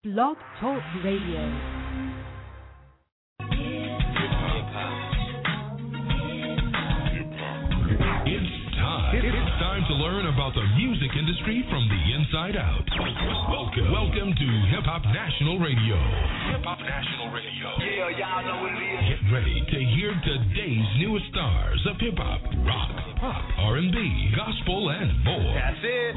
Blog Talk Radio. It's time to learn about the music industry from the inside out. Welcome to Hip Hop National Radio. Hip Hop National Radio. Yeah, y'all know what it is. Get ready to hear today's newest stars of hip hop, rock, pop, R&B, gospel, and more. That's it.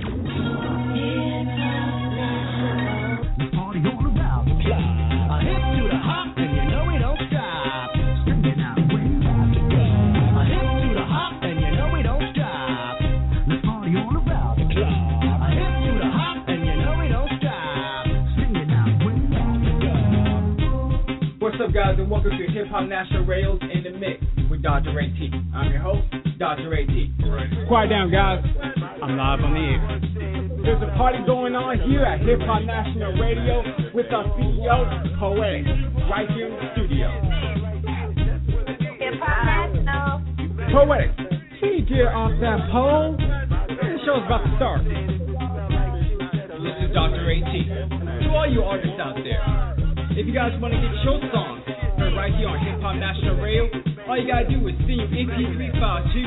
The party all around the clock. A hip to the hop, and you know we don't stop. Singing out way out the club. A hip to the hop, and you know we don't stop. The party all around the clock. A hip to the hop, and you know we don't stop. Singing out way out the club. What's up, guys, and welcome to Hip Hop National Radio's In the Mix with Dr. AT. I'm your host, Dr. AT. Quiet down, guys. I'm live on the air. There's a party going on here at Hip Hop National Radio with our CEO, Poetic, right here in the studio. Hip Hop National. Poetic, can you get off that pole? The show's about to start. This is Dr. AT. To all you artists out there, if you guys want to get your songs heard right here on Hip Hop National Radio, all you gotta do is send your MP3 file to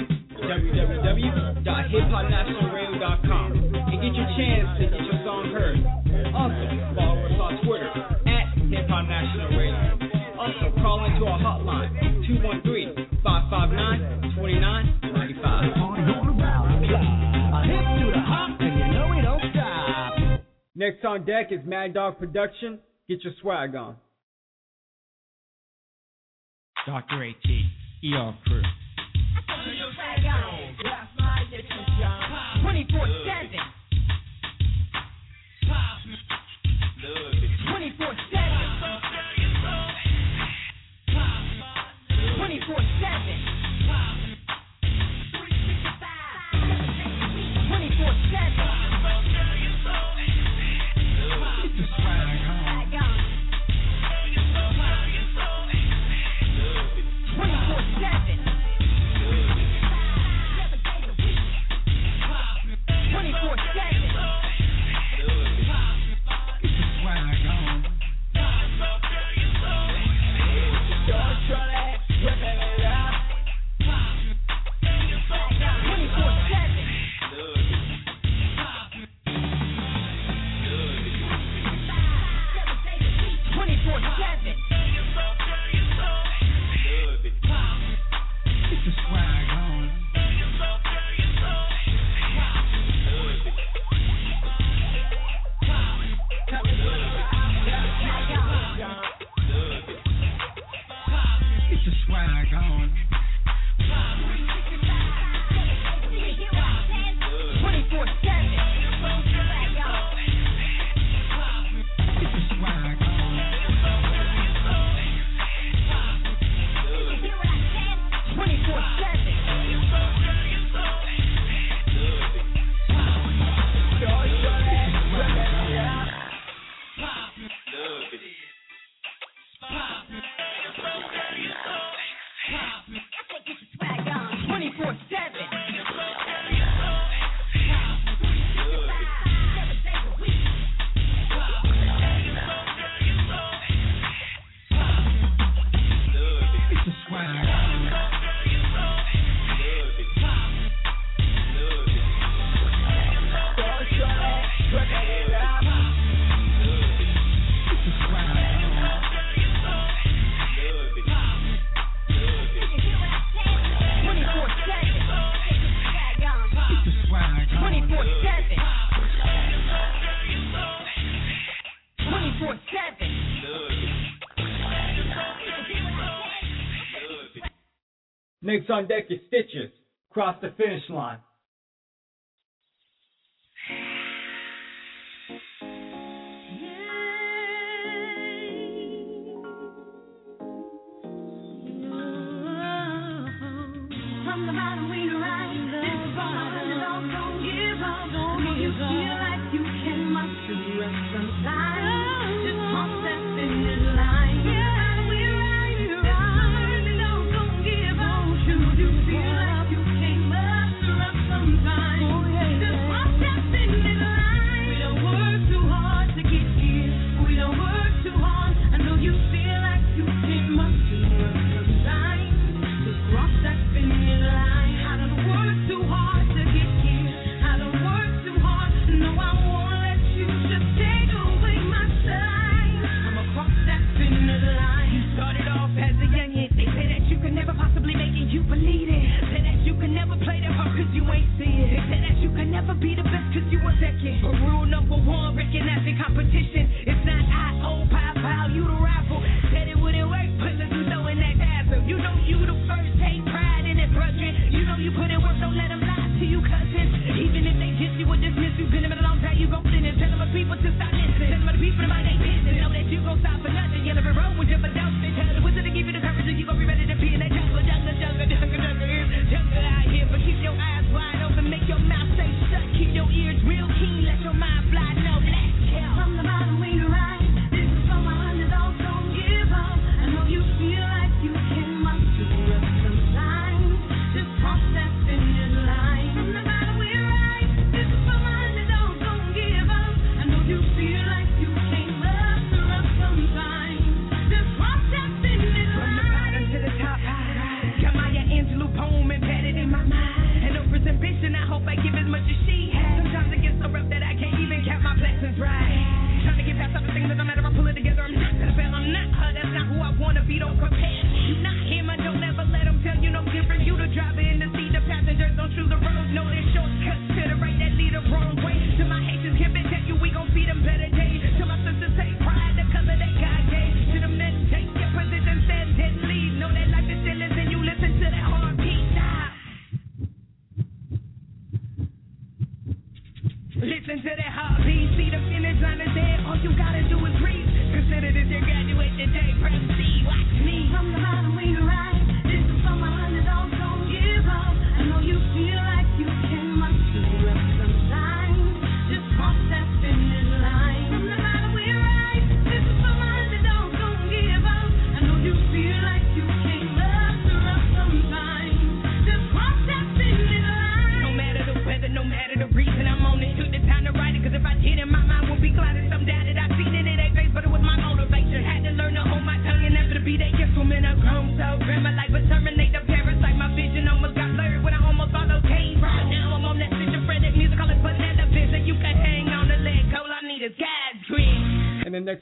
www.hiphopnationalradio.com and get your chance to get your song heard. Also, follow us on Twitter at Hip Hop National Radio. Also, call into our hotline 213-559-2995. Party all around the clock. A hip to the hop, and you know we don't stop. Next on deck is Mad Dog Production. Get your swag on. Dr. AT, ER Crew. 24/7. 24/7. Next on deck is Stitches. Cross the finish line. From the bottom we rise. This bottom, don't give up. You feel like you can muster up sometimes. Just one step in this line. We rise. Don't give up. You feel like you can muster up sometimes. Just one step in this line. We don't work too hard to get here. We don't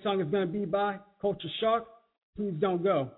song is going to be by Culture Shock. Please don't go.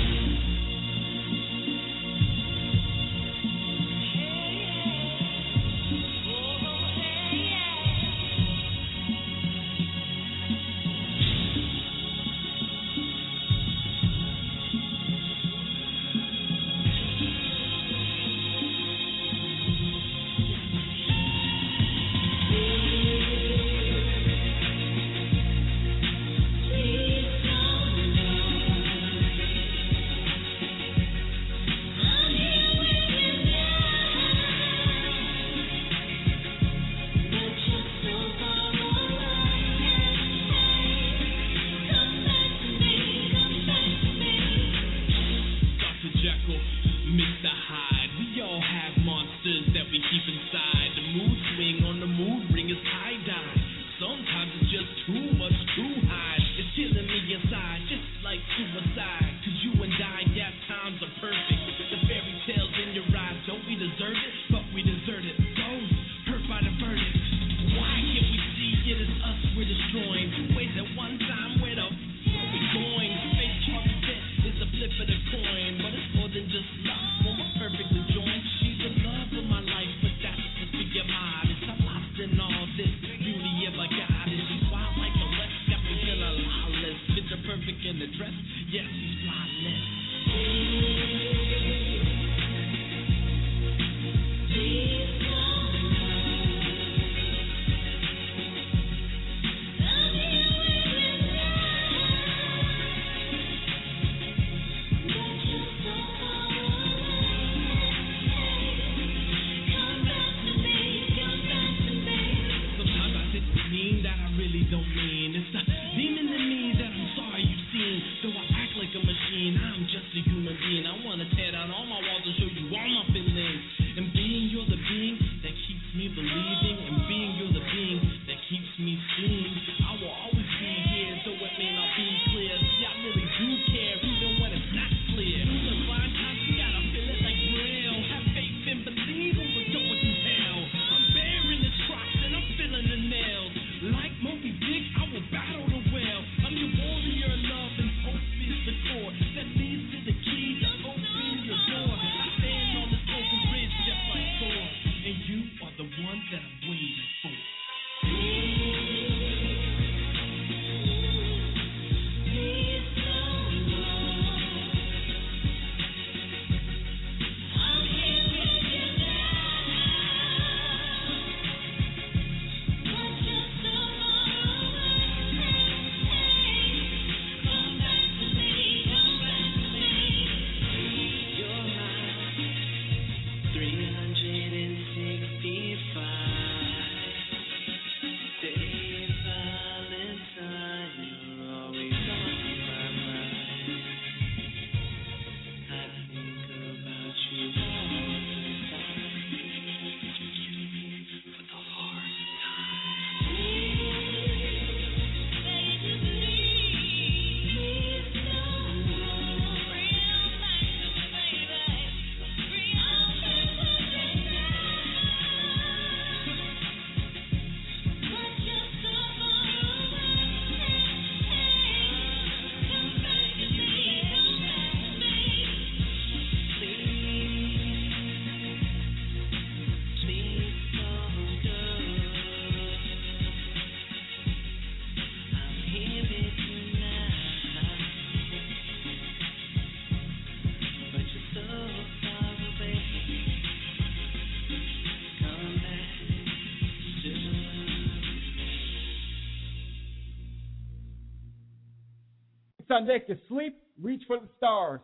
On deck to sleep, reach for the stars.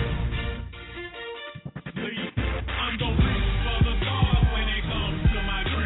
I'm gonna reach for the stars when it comes to my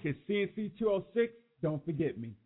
It's CNC 206, Don't Forget Me.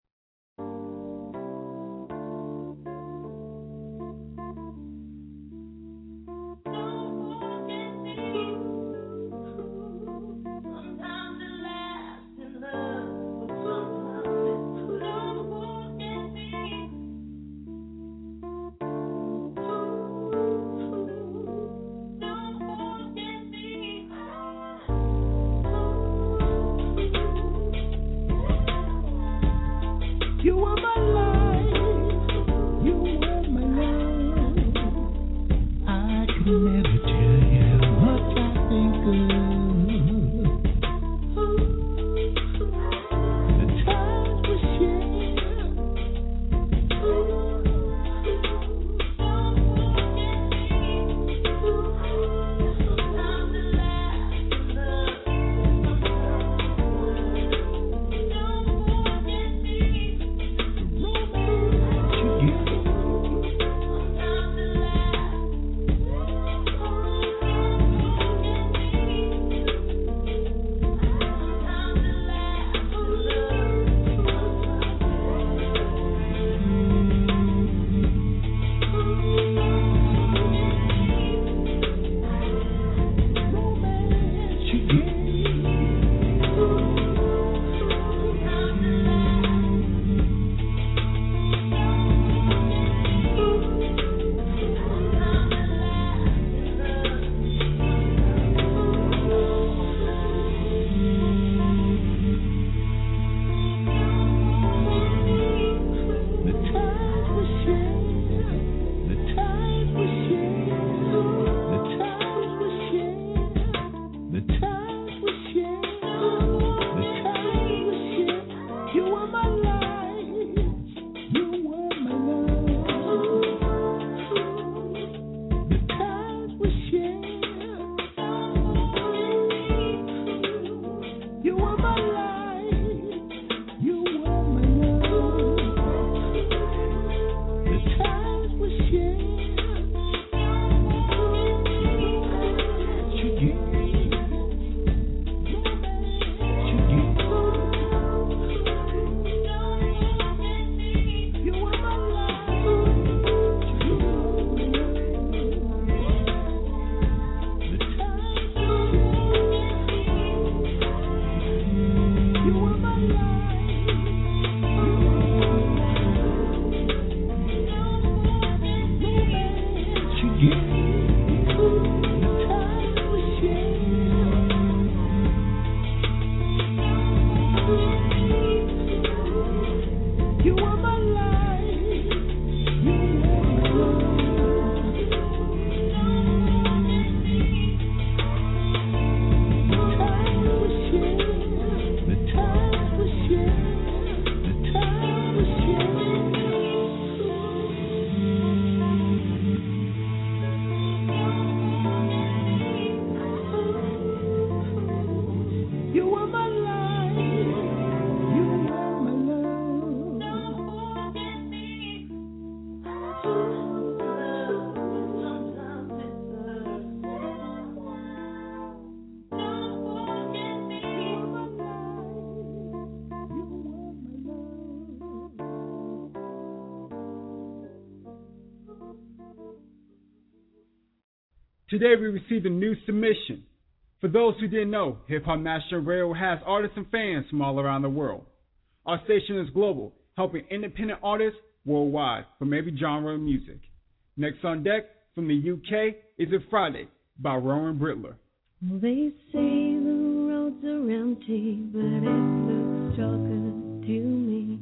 Today we received a new submission. For those who didn't know, Hip Hop National Radio has artists and fans from all around the world. Our station is global, helping independent artists worldwide from every genre of music. Next on deck from the UK is It Friday by Rowan Brittler. Well, they say the roads are empty, but it looks darker to me.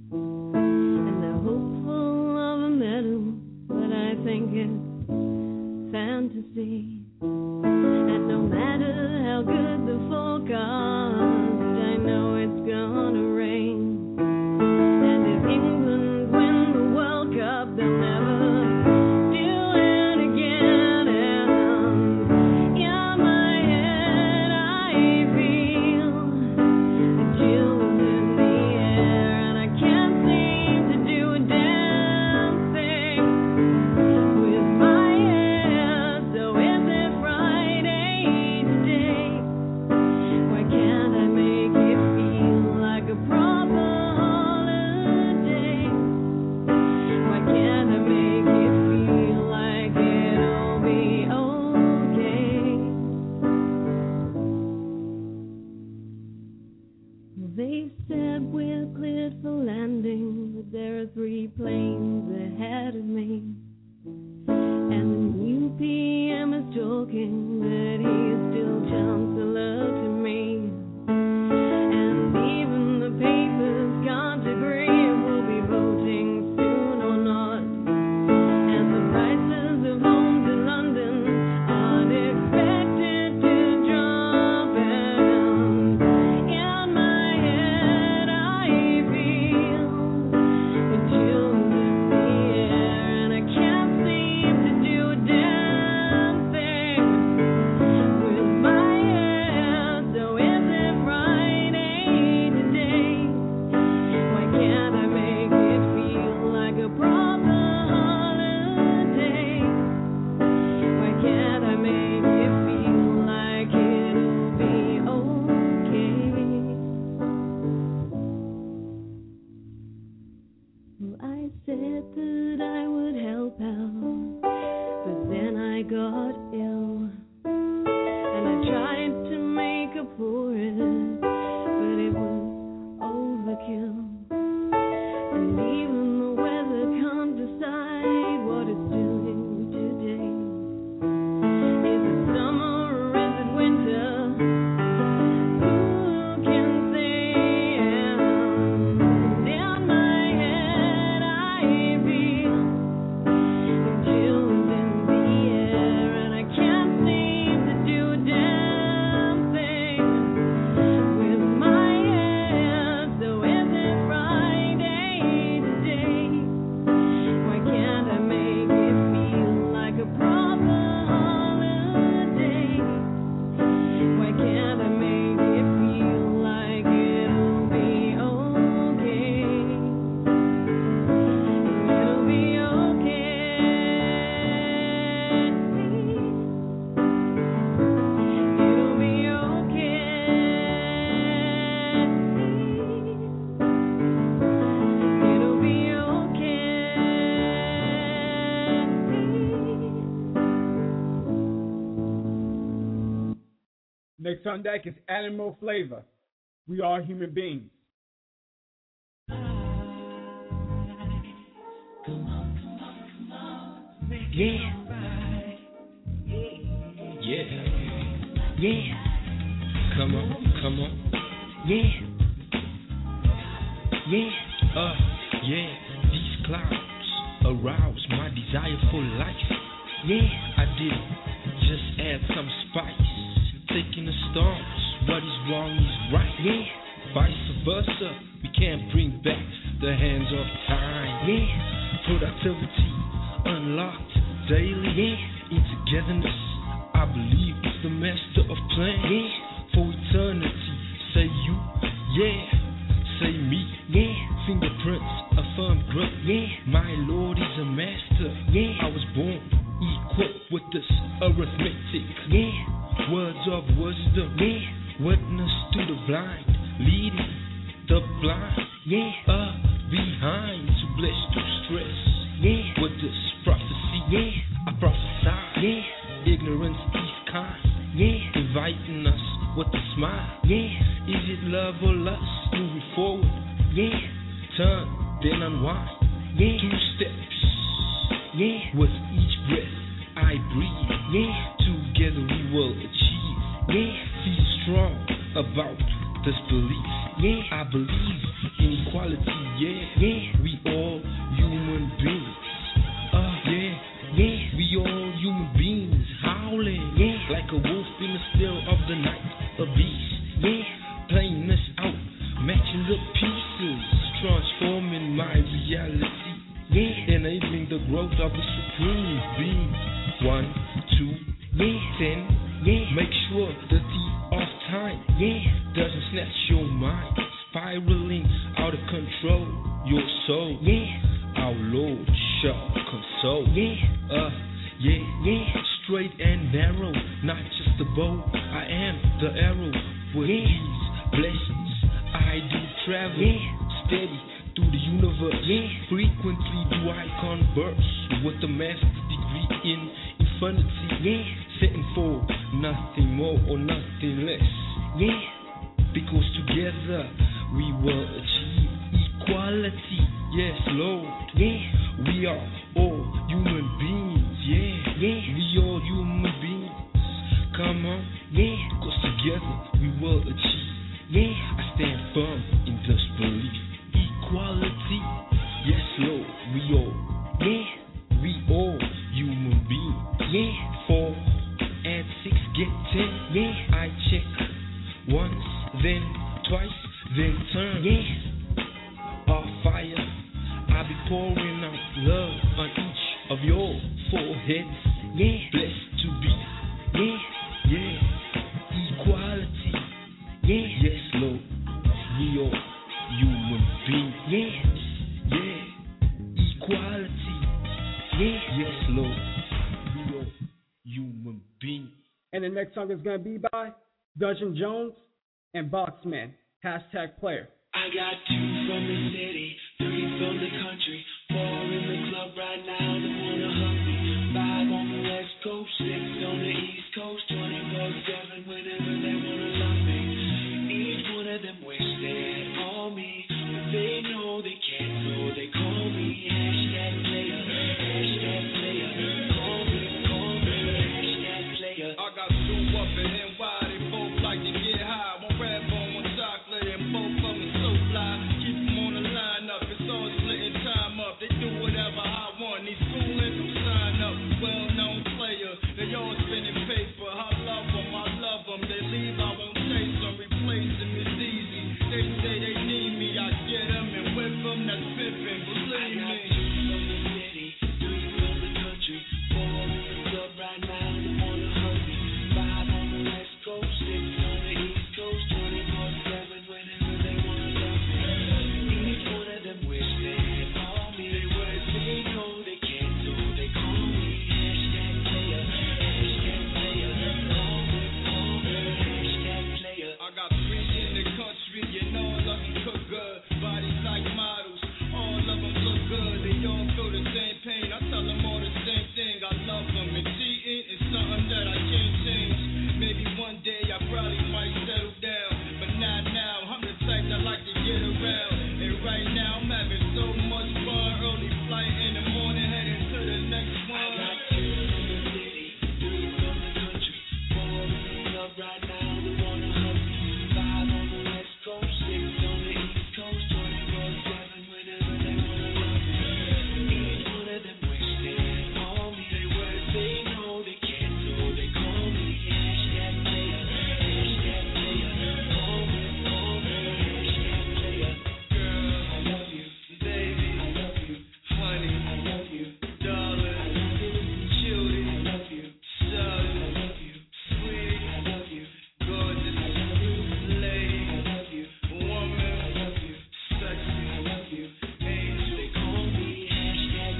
And they're hopeful of a medal, but I think it's fantasy. And no matter how good the forecast, I know it's gonna rain. And if England win the World Cup, they'll never do it again. And in my head I feel the chills in the air, and I can't seem to do a damn thing with my head. So is it we're cleared for landing, but there are 3 planes ahead of me. And the new PM is talking that he's still chancellor to me. And even the papers can't agree if we'll be voting soon or not. And the prices of home to London aren't expected to drop. And in my head I feel the chills in the air, and I can't seem to do a damn thing with my head. So is it Friday today? Why can't I make it feel like a proper holiday? Why can't I make it feel like it'll be okay? Well, I said that I would help out, but then I got ill. And I tried to make up for it, but it was overkill. And even the weather can't decide what it's doing today. Is it summer or is it winter? Who can say? And in my head I feel the chills in the air, and I can't seem to do a damn thing with my head. So is it Friday today? Why can't I make it feel like a proper holiday? Why can't I make it feel like it'll be okay? It'll be okay. It'll be okay. It'll be okay. Next on deck is Animal Flavor. We are human beings. Yeah. Yeah. Yeah. Come on. Yeah. Yeah. Yeah. These clouds arouse my desire for life. Yeah. I did just add some spice. Taking the storms, what is wrong is right. Yeah. Vice versa, we can't bring back the hands of time. Yeah. Productivity unlocked daily. Yeah. In togetherness, I believe it's the master of plan. Yeah. For eternity, say you, yeah. Say me, yeah. Fingerprints, a firm grip. Yeah. My Lord is a master. Yeah. I was born equipped with this arithmetic. Yeah. Words of wisdom, yeah. Witness to the blind, leading the blind, yeah. Behind to bless to stress, yeah. With this prophecy, yeah. I prophesy, yeah. Ignorance is kind, yeah. Inviting us with a smile, yeah. Is it love or lust? Moving forward, yeah. Turn, then unwind, yeah. 2 steps, yeah. With each breath I breathe, yeah. Together we will achieve, yeah. Feel strong about this belief, yeah. I believe in equality, yeah. Yeah. We all human beings, yeah. Yeah. We all human beings howling, yeah. Like a wolf in the still of the night, a beast, yeah. Playing us out, matching the pieces, transforming my reality, yeah. Enabling the growth of the supreme being. 1, 2, yeah. 10, yeah. Make sure the thief of time, yeah. Doesn't snatch your mind, spiraling out of control, your soul, yeah. Our Lord shall console, yeah. Yeah. Straight and narrow, not just the bow. I am the arrow. With these blessings I do travel, yeah. Steady through the universe, yeah. Frequently do I converse with the master degree in infinity, yeah. Setting for nothing more or nothing less, yeah. Because together we will achieve equality, yes, Lord. Yeah, we are all human beings. Yeah, we all human beings. Come on, yeah, 'cause together we will achieve. Yeah, I stand firm in this belief. Equality, yes, Lord, we all. Yeah, we all human beings. Yeah, 4 and 6 get 10. Yeah, I check once, then twice, then turn. Yeah, our fire, I'll be pouring out love on each of your foreheads. Yeah, blessed to be. Yeah, equality. Yeah, yes, Lord, we all human beings. Yeah, equality. Yeah, yes, Lord, we all human beings. And the next song is going to be by Dungeon Jones and Boxman. #player. I got 2 from the city, 3 from the country, 4 in the club right now that wanna hug me. 5 on the west coast, 6 on the east coast, 24/7 whenever they wanna love me. Each one of them wish they had all me, but they know they can't, so they call me #player, call me #player. I got 2 up in NY, they both like to get high. One red bone, one chocolate, and both of them so fly. Keep them on the line up, it's all splitting time up. They do whatever I want, these schoolings who sign up. Well-known player, they all spending paper. I love them, they leave, I won't chase them. Replace them is easy, they say they need me. I get them and whip them, that's pimping, believe me. 2 from the city, 3 from the country, 4 in the club right now that wanna hug me. 5 on the west coast, 6 on the east coast, 24/7 whenever they wanna love me. Each one of them wish they had all me. They words they know they can't, so they call me #player, call me #player. I got 3 in the country, and all of them cook good. Bodies like models, all of them look good. They all feel the same pain. I tell them all the same thing. I love them, and cheating is something that I can't change. Maybe one day I probably might settle down, but not now. I'm the type that like to get around, and right now I'm having so much fun. Early flight in the morning, heading to the next one. I got 2 from the city, 3 from the country, 4 in the club right now that wanna hug me. 5 on the west coast, 6 on the east coast, 24/7 whenever they wanna love me. Each one of them wish they had all me. They words they know they can't, so they call me #player, call me #player. Girl, I love you, baby, I love you, honey, I love you, darling, I love you, cutie, I love you, shawty, I love you, sweet, I love you, gorgeous, I love you, lady, I love you, woman, I love you, sexy, I love you. angel. They call me #player,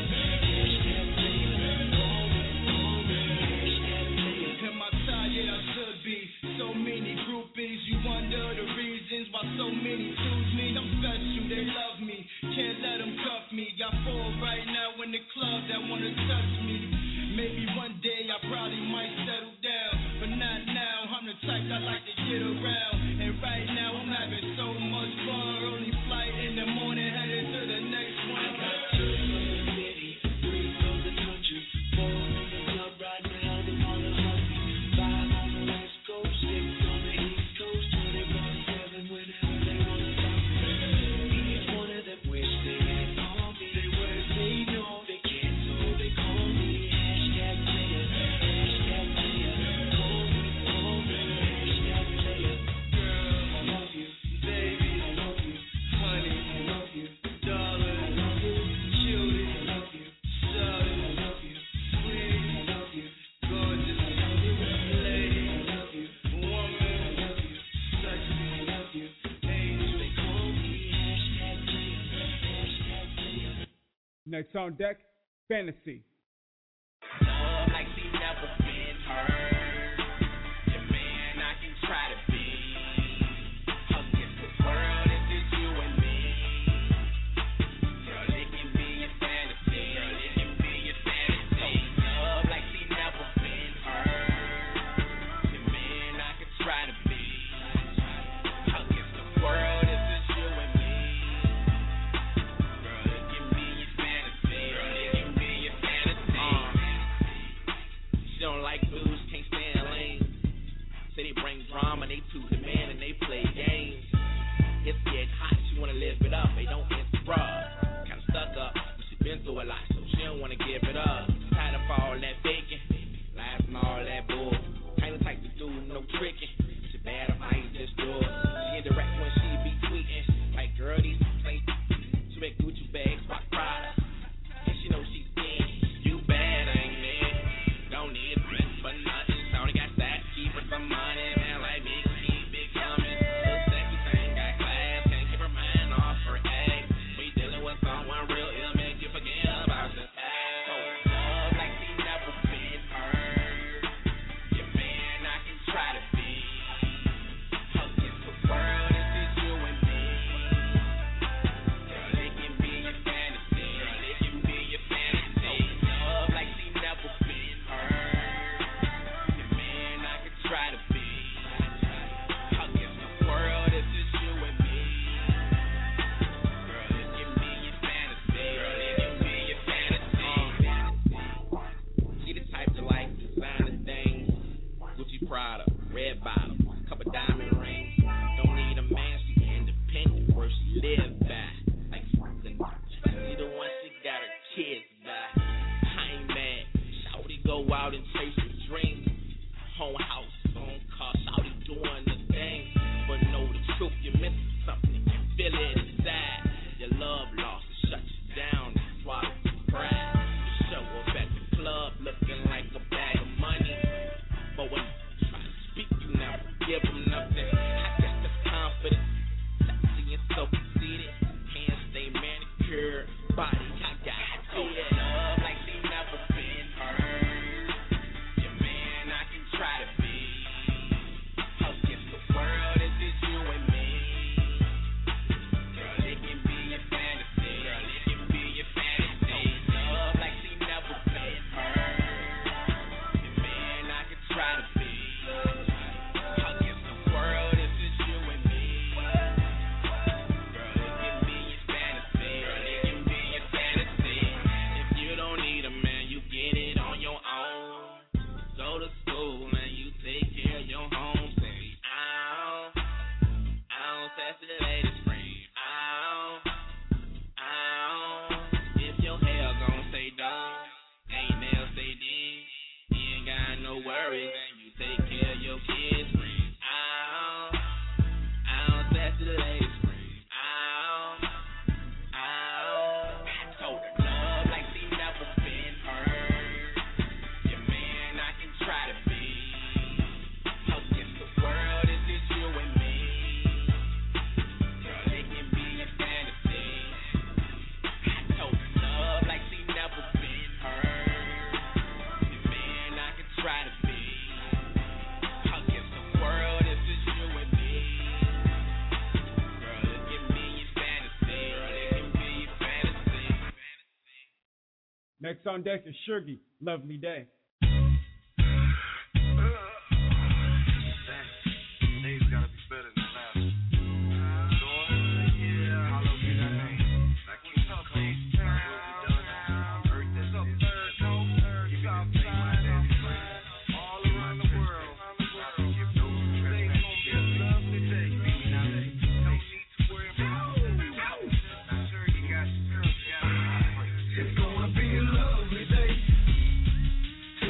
call me #player. Am I tired? I should be. So many groupies, you wonder the reasons why so many choose me. I'm special, they love me, can't let them cuff me. Got 4 right now in the club that wanna touch me. Maybe one day I probably might settle down, but not now. I'm the type that like to get around, and right now I'm having so much fun. Early flight in the morning, headed to the next one. 2 from the city, 3 from the country, 4 in the club right now that wanna hug me. 5 on the west coast, 6 on the east coast, 24/7 whenever they wanna love me. Each one of them wish they had all me. They words they know they can't, so they call me #player, call me #player. Girl, I love you, baby, I love you, honey, I love you, darling, I love you, cutie, I love you, shawty, I love you, sweet, I love you, gorgeous, I love you, lady, I love you, woman, I love you, sexy, I love you. angel. They call me #player. Next on deck, Fantasy. Love like she never been hurt. The man I can try to be. Against the world, it's just you and me. Girl, it can be a fantasy. Girl, it can be a fantasy. Love like she never been hurt. The man I can try to be. Against the world, it's just you and me. drama, they too demand and they play games. It's getting hot, she wanna live it up, they don't interrupt. Kinda stuck up, but she been through a lot, so she don't wanna give it up. Tired of all that faking, lies and all that bull. Ain't the type to do no tricking. She bad, I might just do it. She indirect when she be tweeting, like girl, these complaints. She make Gucci bags, rock Prada, and she know she's thin. You bad, ain't it? Don't need a dress for nothing. She only got that, keep her some money, man, like me, keep it coming. Little sexy thing, got class, can't keep her mind off her egg. We dealing with someone real ill, make you forget about the past. So love like she never been hurt. Your man, I can try to be. Against the world, it's just you and me. Girl, it can be your fantasy. Girl, it can be your fantasy. Love like she never been hurt. Your man, I can try to be. Against the world, it's just you and me. Girl, it can be your fantasy. Girl, it can be your fantasy. She the type to like designer things. Gucci Prada, red bottom, couple diamond rings. Don't need a man, she independent, where she live by. Like something, she the one she got her kids by. I ain't mad, shawty go out and chase her dreams. Home house, on car, shawty doing the thing. But know the truth, you're missing something, you feel it inside. Your love lost, it shut you down, and swallow your pride. You show up at the club, looking like a bag of money. But when you try to speak, you never give them nothing. I guess that's confidence. Sexy and so conceited. Hands stay manicured. Body, I got it. Love like she never been hurt. Your man, I can try to be. Against the world, it's just you and me. Girl, it can be your fantasy. Girl, it can be your fantasy. Love like she never been hurt. Your man, I can try to be. Against the world, it's just you and me. Girl, it can be your fantasy. Girl, it can be your fantasy. If you don't need a man, you get it on your own. Go to school and you take care of your home. Say, ow, ow, that's the latest frame. Ow, ow. If your hair gon' say dog, ain't nails say did. You ain't got no worries and you take care of your kids. Frame. Ow, ow, that's the latest frame. Ow, ow. I told her love like she never been hurt. Your man, I can try to be. Against the world, it's just you and me. Girl, it can be your fantasy. I told her love like she never been hurt. Your man, I can try to be. Against the world, it's just you and me. Girl, it can be your fantasy. Girl, it can be your fantasy. Next on deck is Sugar, Lovely Day. Days gotta be better than last. Hollow be that name. Now keep it clean. What we done now. Earth that is. Give me the thing my daddy planned. All around the world. Not to give no stress. Lovely day. Baby, now no need to worry about it. Now sure you got your girl. It's gonna be a lovely day.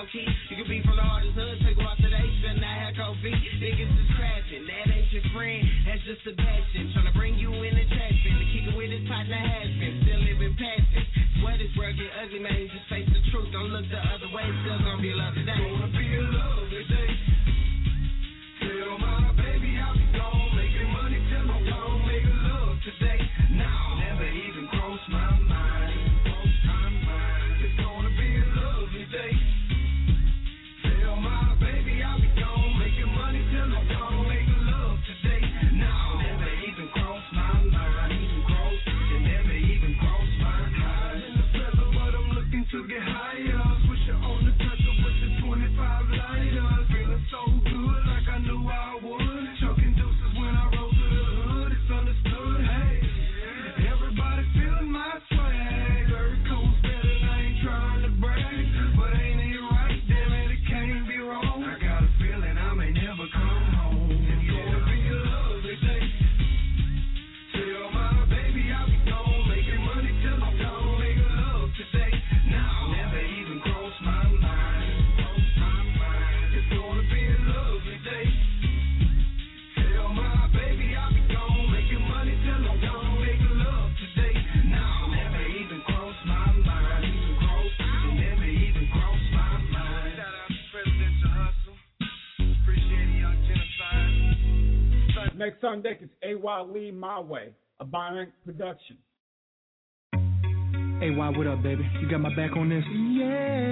key. You can be from the hardest hood, take off today, spend that hair coat beat. Niggas is crashing, that ain't your friend, that's just a passion. Tryna bring you in the trash bin, to kick it with his partner has been, still living passion. Swear this world get ugly, man, you just face the truth. Don't look the other way, still gonna be love today. Gonna be in love today. Tell my baby I'll be gone, making money till I'm gone, making love today. Now never even cross my mind. It's gonna be a lovely day. Tell my baby I'll be gone, making money till I'm gone, making love today. Now never even cross my mind. It never even cross my mind. In the feather, but I'm looking to get higher. Swisher on the toucher with the 25 lighters. Feeling so good, like I knew I would. Choking deuces when I roll to the hood. It's understood. Hey, everybody feeling my swag. Earth coast better, and I ain't trying to brag, but ain't it right? Damn it, it can't be wrong. I got a feeling I may never come home. It's gonna be a lovely day. Tell my baby I'll be gone, making money till I'm gone, making love today. Now never even cross my mind. It's gonna be a lovely day. Tell my baby I'll be gone, making money till I'm gone, making love today. Now never even cross my mind. It never even cross my mind. Shout out to Presidential Hustle. Appreciate it, Young Genocide. Next on deck is A.Y. Lee, My Way, a Bionic production. Hey, why, what up, baby? You got my back on this? Yeah.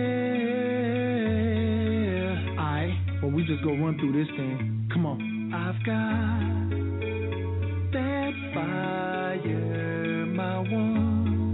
Alright, well, we just go run through this thing. Come on. I've got that fire, my one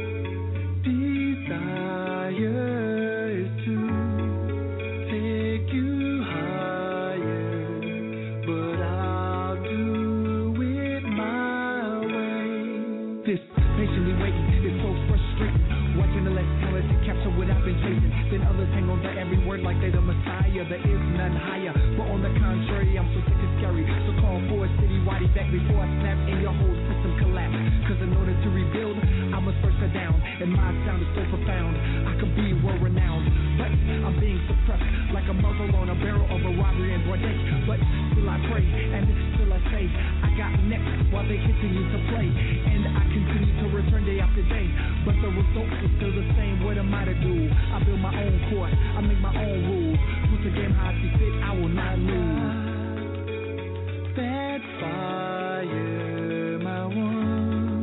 desire is to take you higher, but I'll do it my way. This patiently waiting is so frustrating. Watching the less talented capture what I've been chasing. Then others hang on to every word like they the Messiah. There is none higher, but on the contrary, I'm so sick and scary. So call for a city-wide effect before I snap and your whole system collapse. Cause in order to rebuild, I must first go down. And my sound is so profound, I could be world-renowned, but I'm being suppressed like a muzzle on a barrel of a robbery in broad day. But still I pray, and still I say, I got next while they continue to play. And I continue to return day after day, but the results are still the same. What am I to do? I build my own court, I make my own rules. Who's the game how I see fit, I will not lose. That fire, my one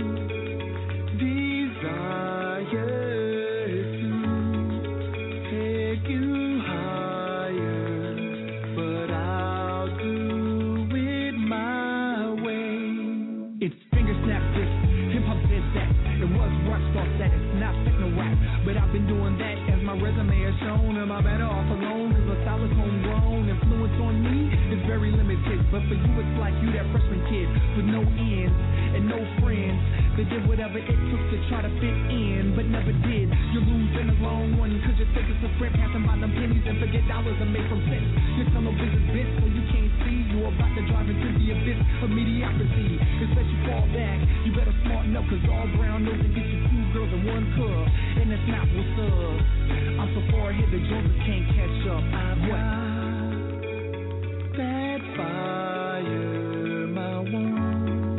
desire is to take you higher, but I'll do it my way. It's finger snap this, hip hop did that. It was rock star status, not techno rap, but I've been doing that as my resume has shown. Am I better off alone? Cause the style is homegrown. Influence on me is very limited, but for you it's like you that freshman kid with no ends and no friends. They did whatever it took to try to fit in, but never did. You're losing a long one, cause you're taking some sprint, passing by them pennies and forget dollars are made from cents. Your tunnel vision's bent so you can't see. You're about to drive into the abyss of mediocrity. It's that you fall back, you better smarten up, cause all brown nose and get you 2 girls and 1 cub, and that's not what's up. I'm so far ahead the Joneses can't catch up. I've got that fire, my one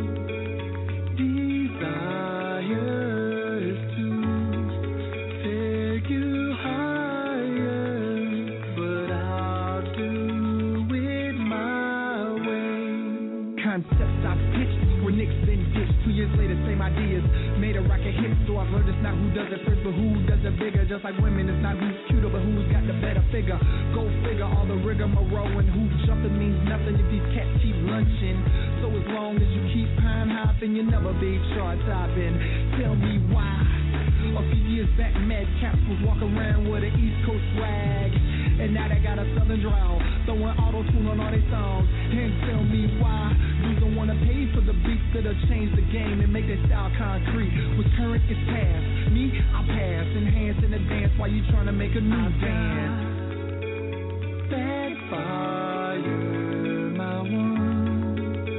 desire is to take you higher, but I'll do it my way. Concepts I've pitched were Knicks been ditched. 2 years later, same ideas made a rocket hit. So I've learned it's not who does it first, but who does it bigger. Just like women, it's not who's cuter, but who's got the better figure. Go figure, all the rigmarole and who jumping means nothing if these cats keep lunching. So as long as you keep pine hopping, you'll never be chart topping. Tell me why. A few years back, Mad Caps was walking around with an East Coast swag, and now they got a Southern drawl, throwing auto-tune on all their songs. And tell me why dudes don't wanna pay for the beats that'll change the game and make their style concrete. What's current is past. Me, I'll pass, enhance in the dance while you trying to make a new dance. That fire, my one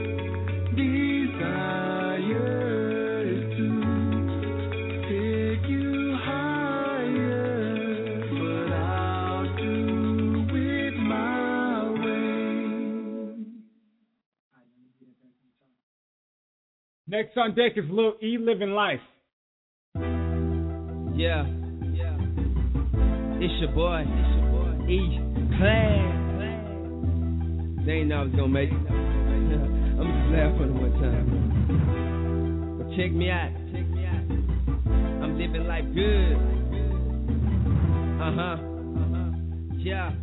desire is to take you higher, but I'll do Next on deck is Lil E Living Life. Yeah. It's your boy. E Class. They ain't know I was gonna make it. I'm just laughing one time. But check me out. I'm living life good. Yeah.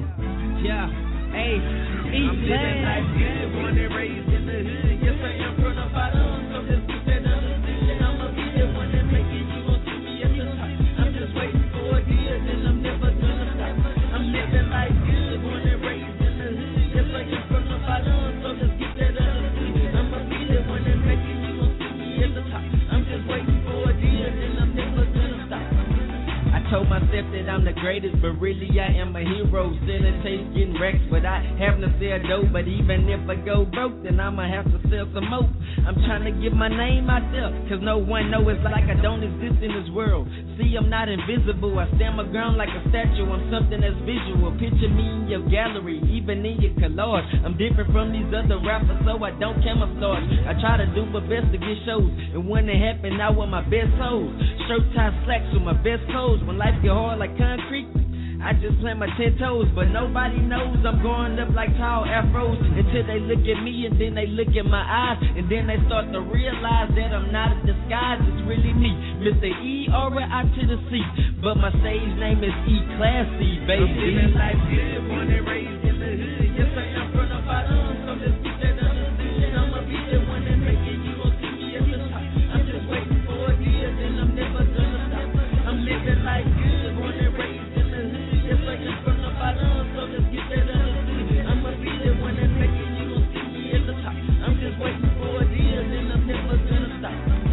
Hey, I'm living life good. Born and raised in the hood. Yes, I am from the bottom. So just keep that understanding. I'ma be the one that make it. You gon' see me at the top. I'm just waiting for a year, then I'm never gonna stop. I'm living life good. Born and raised in the hood. Yes, I am from the bottom. So just keep that understanding. I'ma be the one that make it. You gon' see me at the top. I'm just waiting for a year, then I'm never gonna stop. I told myself that I'm the greatest, but really I am a hero. Still it takes getting wrecked, but I happen to sell dope. But even if I go broke, then I'ma have to sell some more. I'm trying to get my name out there, cause no one knows it's like I don't exist in this world. See, I'm not invisible, I stand my ground like a statue. I'm something that's visual, picture me in your gallery, even in your collage. I'm different from these other rappers, so I don't camouflage. I try to do my best to get shows, and when it happen, I wear my best hoes. Shirt tie slacks with my best clothes. When life get hard like concrete, I just plant my 10 toes, but nobody knows I'm growing up like tall afros until they look at me and then they look at my eyes and then they start to realize that I'm not a disguise. It's really me, Mr. E R-I to the C, but my stage name is E Classy, baby. I'm living life good, born and raised in the hood. Yes, I am from the bottom, so just keep that understood. I'ma be the one that make it. You gon' see me at the top. I'm just waiting for a year, then I'm never gonna stop. I'm living life good, born and raised in the hood. Yes, I am from the bottom, so just get that understood. I'ma be the one that make it. You gon' see me at the top. I'm just waiting for a year, then I'm never gonna stop.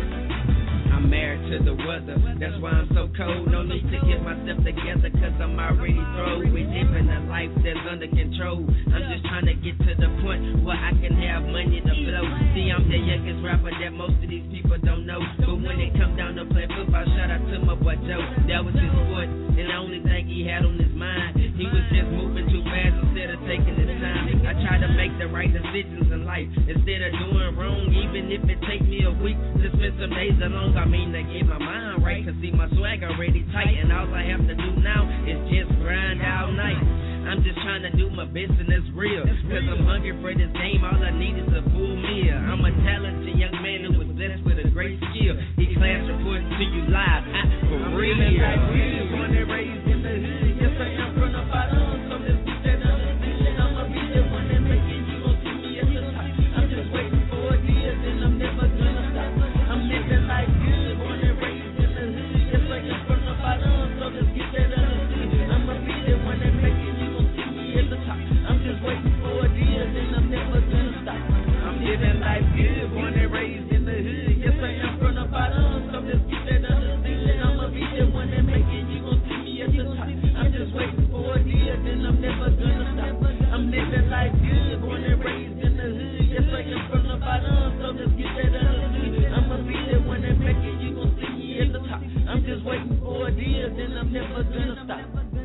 I'm married to the weather, that's why I'm so cold. No need to get myself together, cause I'm already through. We living a life that's under control. I'm just trying to get to the point where I can have money to blow. See, I'm the youngest rapper that most of these people don't know. But when it come down to play football, shout out to my boy Joe. That was his sport, and the only thing he had on his mind, he was just moving too fast instead of taking his time. I try to make the right decisions in life instead of doing wrong, even if it take me a week to spend some days alone. I mean to get my mind right, cause see my swag already tight, and all I have to do now is just grind all night. I'm just trying to do my best and it's real, cause I'm hungry for this game, all I need is a full meal. I'm a talented young man who was blessed with a great skill. E-Class reports to you live, for real. Born and raised in the hood, yes I am from the bottom, so just keep that understood. I'ma be the one that make it, you gon' see me at the top. I'm just waiting for a year, then I'm never gonna stop. I'm living life good, born and raised in the hood, yes I am from the bottom, so just keep that understood. I'ma be the one that make it, you gon' see me at the top. I'm just waiting for a year, then I'm never gonna stop. I'm living life good, born and raised in the hood, yes I am from the bottom, so just keep that understood. I'ma be the one that make it, you gon' see me at the top. I'm just waiting for a year, then I'm never gonna stop. I'm living life good, born and raised in the hood, yes I am from the bottom, so just get that understood. I'ma be the one that make it, you gon' see me at the top. I'm just waiting for a year, then I'm never gonna stop.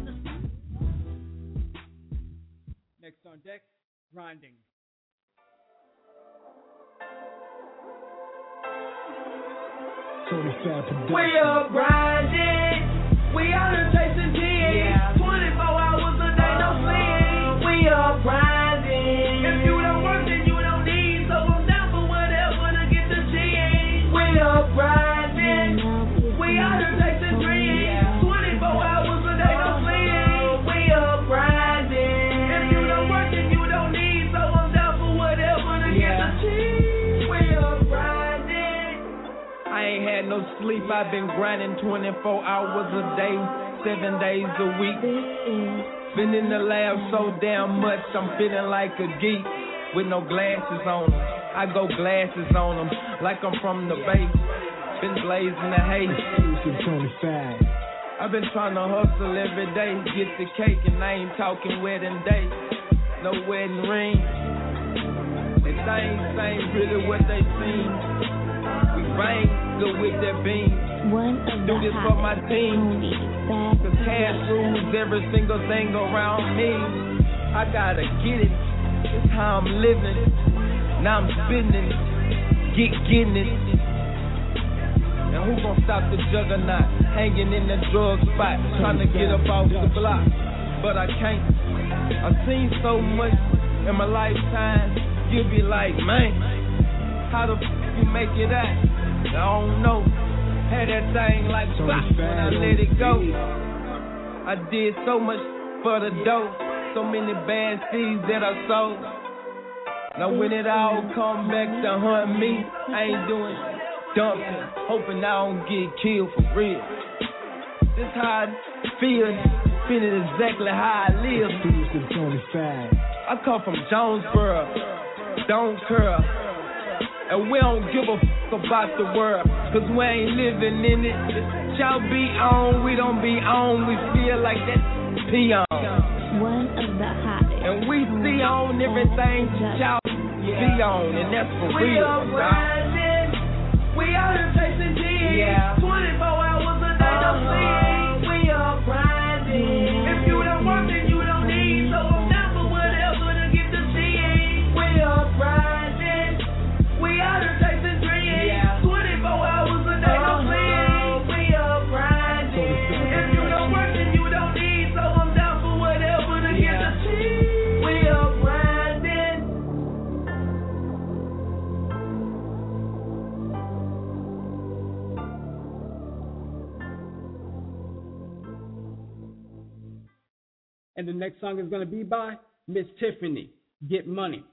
Next on deck, Grinding. We are grinding, we out here chasing G's, 24 hours a day, no sleep. We are grinding. If you don't work, then you don't need, so I'm down for whatever to get the G's. We are grinding, we out here chasing dreams, 24 hours a day, no sleep. We are grinding. If you don't work, then you don't need, so I'm down for whatever to get the G's. We are grinding. I ain't had no sleep, I've been grinding 24 hours a day, 7 days a week. Been in the lab so damn much, I'm feeling like a geek with no glasses on them. I go glasses on them like I'm from the Bay. Been blazing the hay. I've been trying to hustle every day, get the cake, and I ain't talking wedding day. No wedding ring. And things ain't really what they seem. We bang good with that beam. Do this for my team. Cause cash rules every single thing around me. I gotta get it. It's how I'm living. Now I'm spending. getting it. And who gon' stop the juggernaut? Hanging in the drug spot, trying to get up off the block, but I can't. I've seen so much in my lifetime. You be like, man, how the you make it out? I don't know. Had that thing like pop when I let it go. I did so much for the dough, so many bad seeds that I sowed. Now when it all come back to hunt me, I ain't doing dumping, hoping I don't get killed for real. This how I feel, feeling exactly how I live. I come from Jonesboro, don't care, and we don't give a fuck about the world, cause we ain't living in it. Y'all be on, we don't be on, we feel like that peon. One of the hottest. And we see on everything y'all be on, and that's for real. We are grinding, we out here chasing G's, 24 hours a day, no sleep. We are grinding. If you don't work, then you don't need, so I'm down for whatever to get the cheese. We are grinding, we out here chasing dreams, 24 hours a day, no sleep. We are grinding. If you don't work, then you don't need, so I'm down for whatever to get the cheese. We are grinding. And the next song is going to be by Miss Tiffany, Get Money.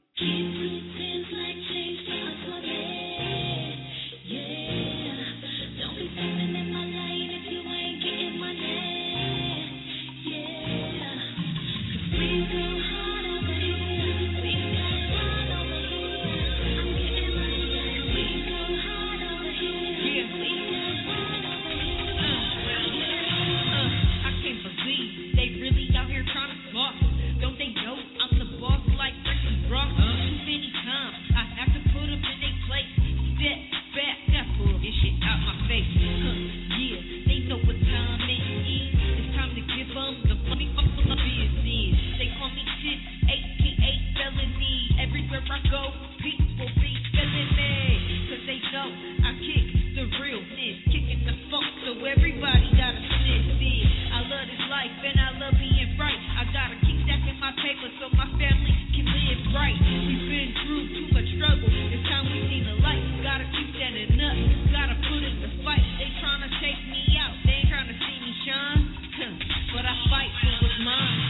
Don't they know I'm the boss like Ricky Ross? Too many times I have to put them in their place. Step back, now pull this shit out my face. Yeah, they know what time it is. It's time to give them the money up for the business. They call me shit, aka felony. Everywhere I go, people be feeling me. Cause they know I kick the realness, kicking the funk, so everybody gotta sniff it. I love this life and I love being right. I gotta keep stacking my paper so my family can live right. We've been through too much struggle. It's time we see the light. Gotta keep standing up. Gotta put in the fight. They tryna take me out. They ain't tryna see me shine. But I fight for what's mine.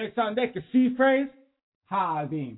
Next on deck is C Phrase, High Beam.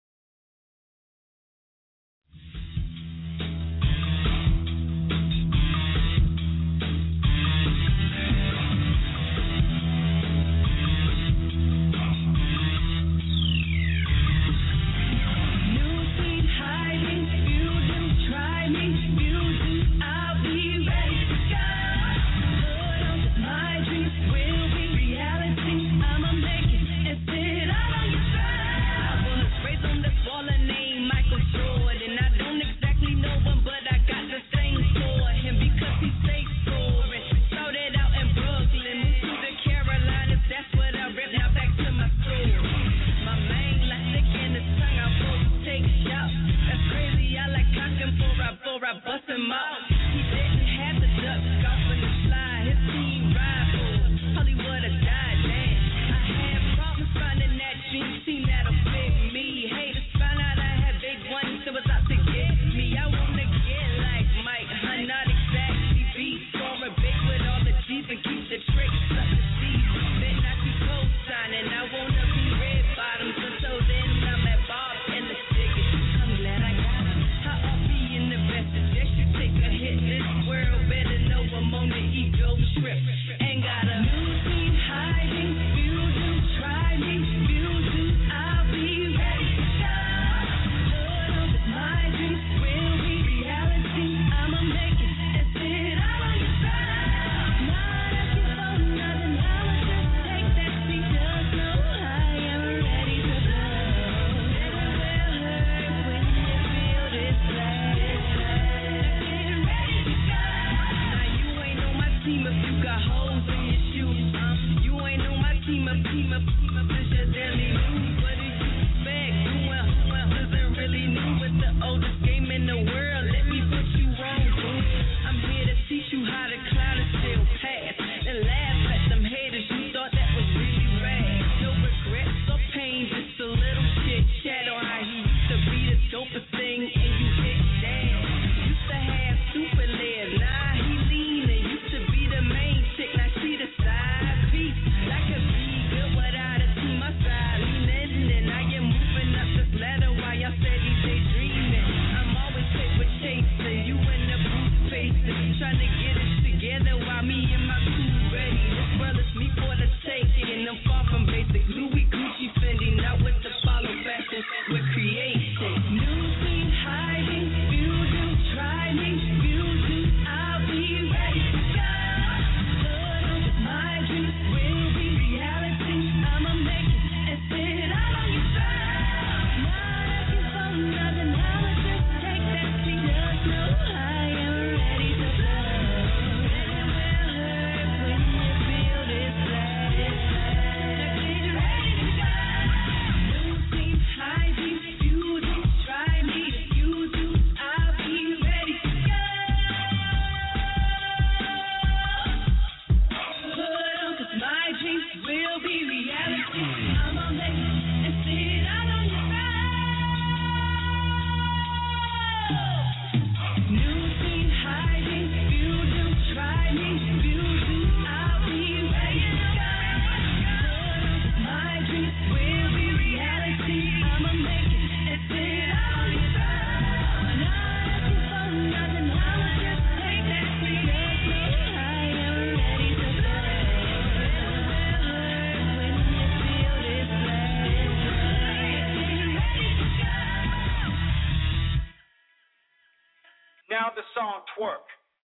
Now the song Twerk.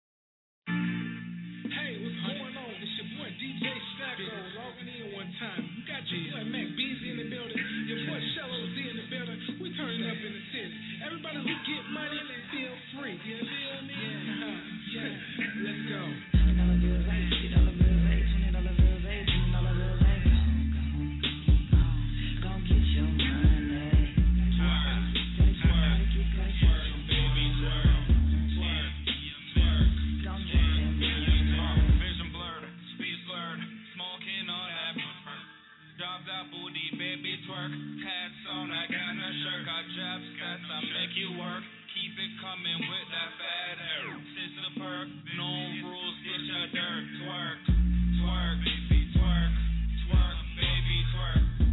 Hey, what's going on? It's your boy DJ Snacko logging in one time. You got your boy Mac Beasley in the building. Your boy Shello Z in the building. We turning up in the city. Everybody who get money, feel free. You feel me? Yeah. Let's go. Twerk, hats on, I got no shirt, got job stats, I make you work, keep it coming with that fat hair, sister perk, no rules, get your dirt, twerk, twerk, baby, twerk, twerk, baby, twerk.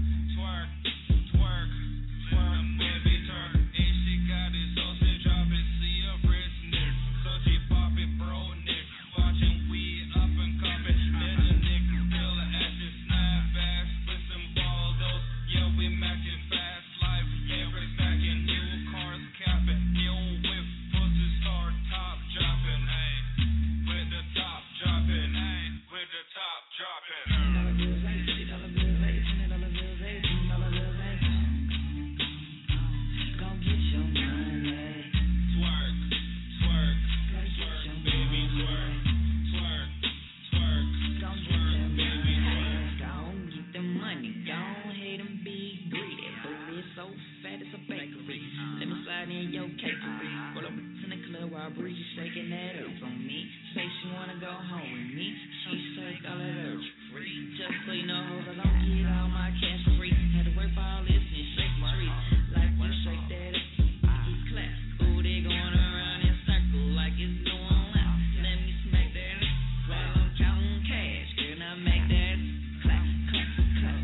your cake for me. Roll up in the club while Breezy shaking that up on me. Say she wanna go home with me. She take all of that free. Just so you know, hoes, I don't get all my cash for free. Had to work for all this and shake the tree. Like you shake that up, keep clap. Ooh, they going around in circle like it's going out. Let me smack that up while I'm counting cash. Girl, now make that clap, clap, clap.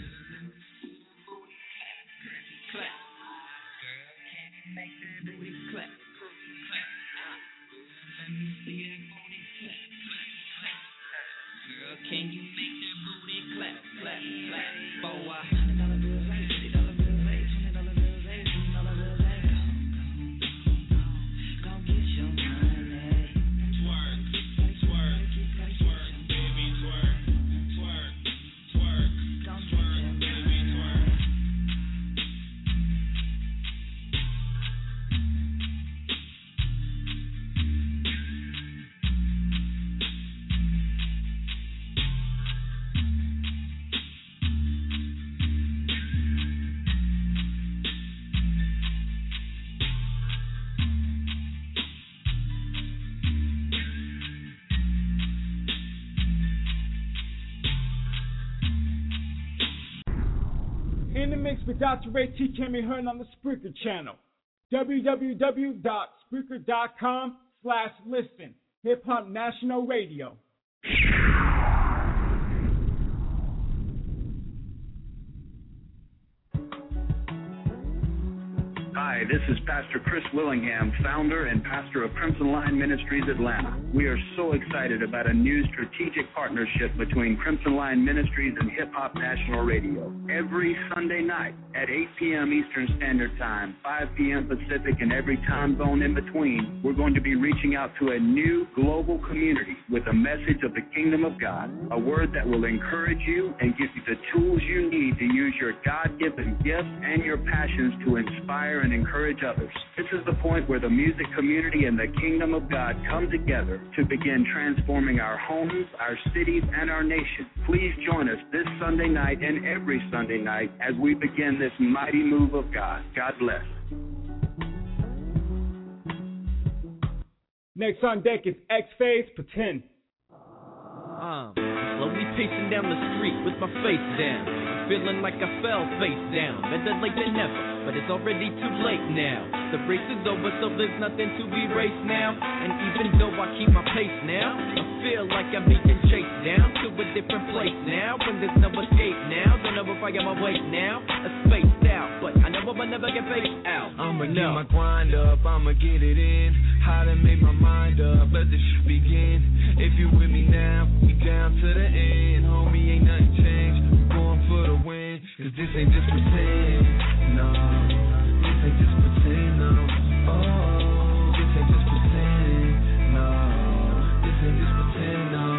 Clap. Make that booty clap, clap. Let me see that booty clap, clap, clap. Girl, can you make that booty clap, clap, clap? Boy, $100 bills, $80 bills, $20 bills, $10 bills. Go get your money. Twerk, twerk, twerk, baby, twerk, twerk, twerk. Go get your baby, twerk. In the mix with Dr. Ray T can be heard on the Spreaker channel. www.spreaker.com/listen. Hip Hop National Radio. Hi, this is Pastor Chris Willingham, founder and pastor of Crimson Line Ministries Atlanta. We are so excited about a new strategic partnership between Crimson Line Ministries and Hip Hop National Radio. Every Sunday night at 8 p.m. Eastern Standard Time, 5 p.m. Pacific, and every time zone in between, we're going to be reaching out to a new global community with a message of the kingdom of God, a word that will encourage you and give you the tools you need to use your God-given gifts and your passions to inspire and encourage others. This is the point where the music community and the kingdom of God come together to begin transforming our homes, our cities, and our nation. Please join us this Sunday night and every Sunday night as we begin this mighty move of God. God bless. Next on deck is X-Phase Pretend. Slowly pacing down the street with my face down, feeling like I fell face down. Better late than never, but it's already too late now. The race is over, so there's nothing to erase now. And even though I keep my pace now, I feel like I'm being chased down to a different place now. When there's no escape now, don't know if I got my weight now. A spaced out, but I know I'll never get faced out. I'ma get my grind up, I'ma get it in. How to make my mind up, let this shit begin. If you with me now, we down to the end. Homie, ain't nothing changed, we're going for the win. Cause this ain't just pretend, no. This ain't just pretend, no. Oh, this ain't just pretend, no. This ain't just pretend, no.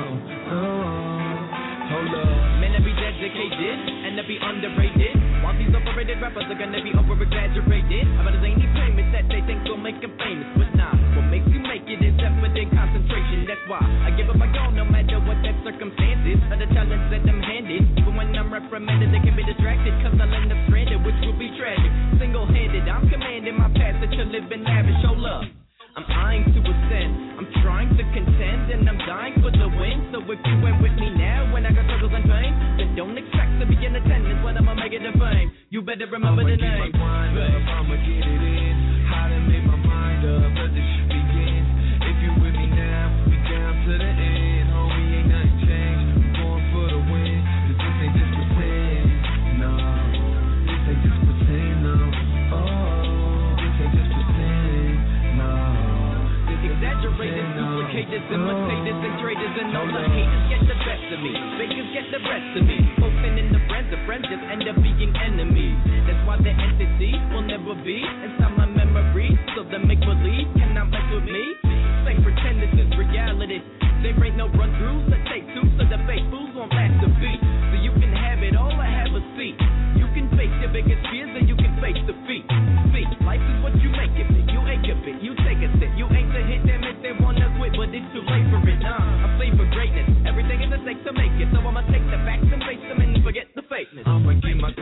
Oh, hold up. Man, I be dedicated and I be underrated. While these overrated rappers are gonna be over-exaggerated about the zany payments that they think will make them famous. But nah, what makes you make it is effort and concentration. That's why I give up my all no matter what the circumstances or the challenge that I'm handed. Even when I'm reprimanded, they can be distracted cause I'll end up stranded, which will be tragic. Single-handed, I'm commanding my path that you're living lavish. Show love. I'm eyeing to ascend, I'm trying to contend, and I'm dying for the win. So if you went with me now, when I got struggles and pain, then don't expect to be in attendance when I'ma make it to fame. You better remember the name. I'ma get it in. How to make my mind up, let this shit begin. If you with me now, we down to the end. Homie, ain't nothing changed, we're going for the win. Cause this ain't just pretend, no. This ain't just pretend, no. Oh, this ain't just pretend, no. Exaggerators, duplicators, imitators, and traders, and all the haters get the best of me. Fakers get the rest of me. Hoping in the friends just end up being enemies. That's why the entity will never be inside my memory. So the make believe cannot mess with me. Same pretend this is reality. There ain't no run throughs that take two, so the fake fools won't last a beat. So you can have it all or have a seat. You can face your biggest fears and you can face defeat. See, life is what you make it. You ain't give it. You take a sip. You ain't to hit them if they wanna quit, but it's too late for it. I favor greatness. Everything is a stake to make it. So I'ma take the facts and face them and forget the fakeness. I'ma get my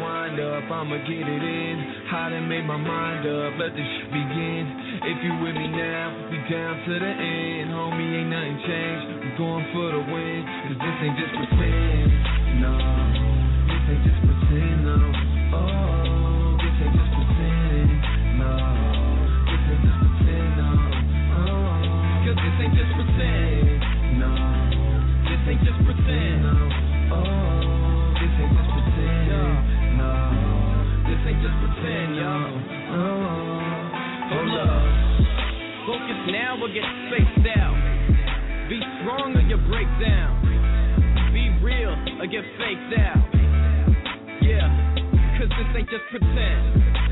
wind up, I'ma get it in. I done made my mind up, let this shit begin. If you with me now, we down to the end. Homie, ain't nothing changed, we going for the win. Cause this ain't just pretend, no. This ain't just pretend, no. Oh, this ain't just pretend, no. This ain't just pretend, no. Oh, cause this ain't just pretend, no. This ain't just pretend, no. Oh, this ain't just pretend, no. This ain't just pretend, yo. Hold up. Focus now or get spaced out. Be strong or you break down. Be real or get faked out. Yeah, cause this ain't just pretend.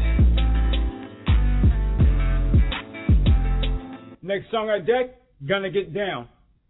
Next song on deck, Gonna Get Down.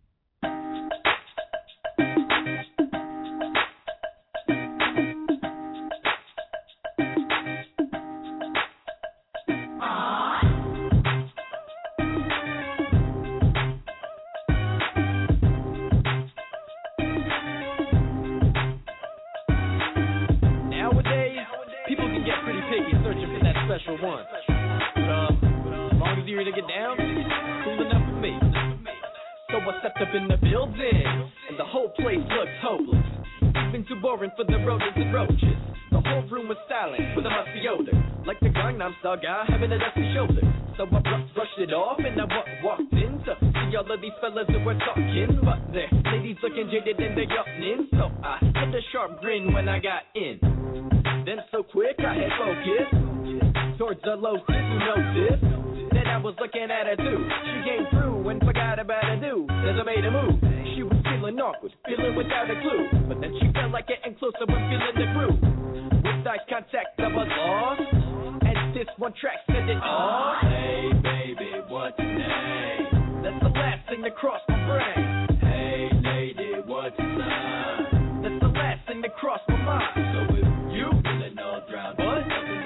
One. But as long as you're here to get down, cool enough for me. So I stepped up in the building, and the whole place looked hopeless. Even too boring for the rodents and roaches. The whole room was silent with a musty odor, like the Gangnam Style guy having a dusty shoulder. So I brushed it off and I walked in to see all of these fellas that were talking, but their ladies looking jaded and they yawning. So I had a sharp grin when I got in. Then so quick I had focus towards the low sis who noticed that I was looking at her too. She came through and forgot about a dude as I made a move. She was feeling awkward, feeling without a clue, but then she felt like getting closer when feeling the groove. With eye contact I was lost, and this one track said it all. Hey baby, what's your name? That's the last thing that crossed my brain. Hey lady, what's your sign? That's the last thing that crossed my mind. So if you feeling all drowned, what?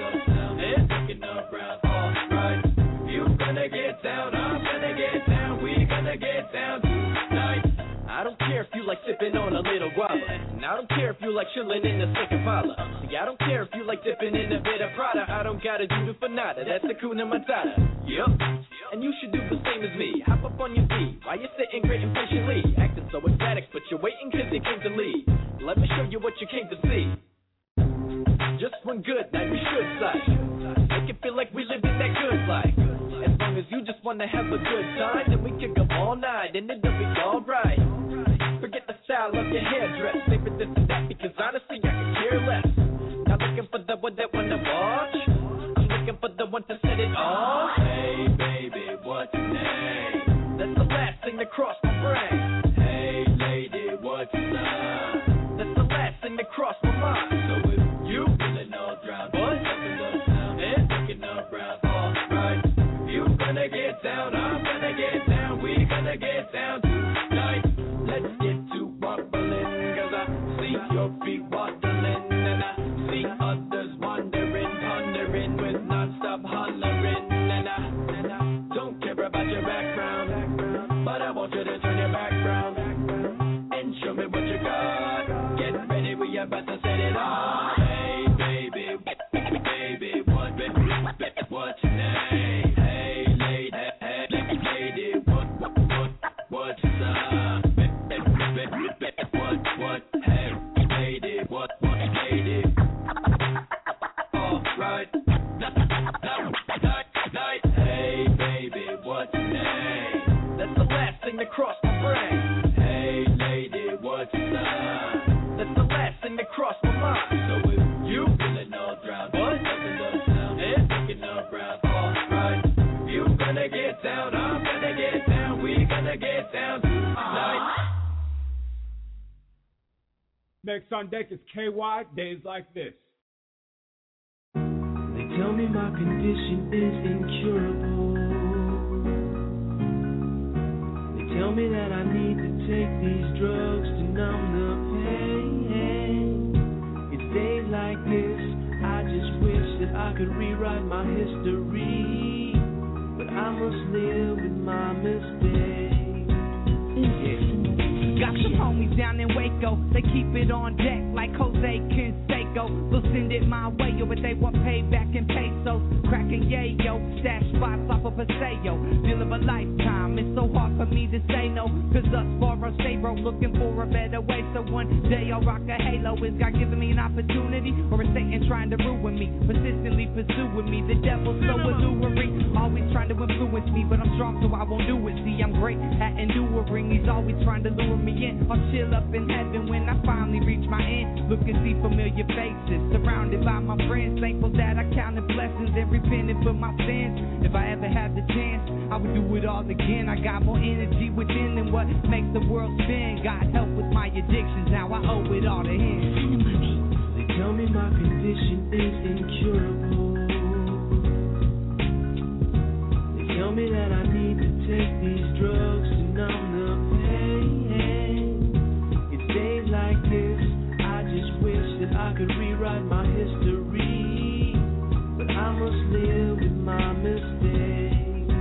Get down, I'm gonna get down, we gonna get down tonight. I don't care if you like sipping on a little guava, and I don't care if you like chilling in the sick Impala. See, I don't care if you like dipping in a bit of Prada. I don't gotta do the fanata, that's the Kuna Matata. Yup, and you should do the same as me. Hop up on your feet while you're sitting great impatiently, acting so ecstatic, but you're waiting cause you came to leave. Let me show you what you came to see. Just one good night we should sight, make it feel like we live in that good life. As long as you just wanna have a good time, then we can go all night and it'll be alright. Forget the style of your hairdress, favorite this and that, because honestly I could care less. Not looking for the one that wanna watch, I'm looking for the one to set it off. Hey baby, what's your name? That's the last thing that crossed my brain. Hey lady, what's your sign? That's the last thing that crossed my mind. So if you feeling all drowned, what? And looking around, alright. You gonna get down, I'm gonna get down, we gonna get down tonight. Let's get to bubbling, cause I see your feet waddling, and I see others wandering, pondering with non-stop hollering, and I don't care about your background, but I want you to turn your background and show me what you got. Get ready, we about to set it off. Hey baby, baby, what's your name? What's up? What? Hey, lady, what, lady? All right. Night. Hey, baby, what's your name? That's the last thing that crossed my brain. Hey, lady, what's your sign? That's the last thing that crossed my mind. So if you feeling all drowned, what? And looking around, all right. You gonna get down, I'm gonna get down, we gonna get down tonight. Next on deck is KY, Days Like This. They tell me my condition is incurable. They tell me that I need to take these drugs to numb the pain. It's days like this, I just wish that I could rewrite my history, but I must live with my mistakes. Yeah. Got some homies down in Waco, they keep it on deck like Jose Canseco. They'll send it my way, yo, but they want payback in pesos. Cracking yayo, stash spots off of Paseo. Deal of a lifetime, it's so hard for me to say no, cause thus far I stay broke, looking for a better way. So one day I'll rock a halo. Is God giving me an opportunity, or is Satan trying to ruin me? Persistently pursuing me, the devil's so alluring, always trying to influence me, but I'm strong so I won't do it. See, I'm great at enduring, he's always trying to lure me in. I'll chill up in heaven when I finally reach my end. Look and see familiar faces, surrounded by my friends. Thankful that I counted blessings and repented for my sins. If I ever had the chance, I would do it all again. I got more energy within than what makes the world spin. God help with my addictions, now I owe it all to him. They tell me my condition is incurable. They tell me that I need to take these drugs to numb the pain. It's days like this, I just wish that I could rewrite my history, but I must live with my mistakes.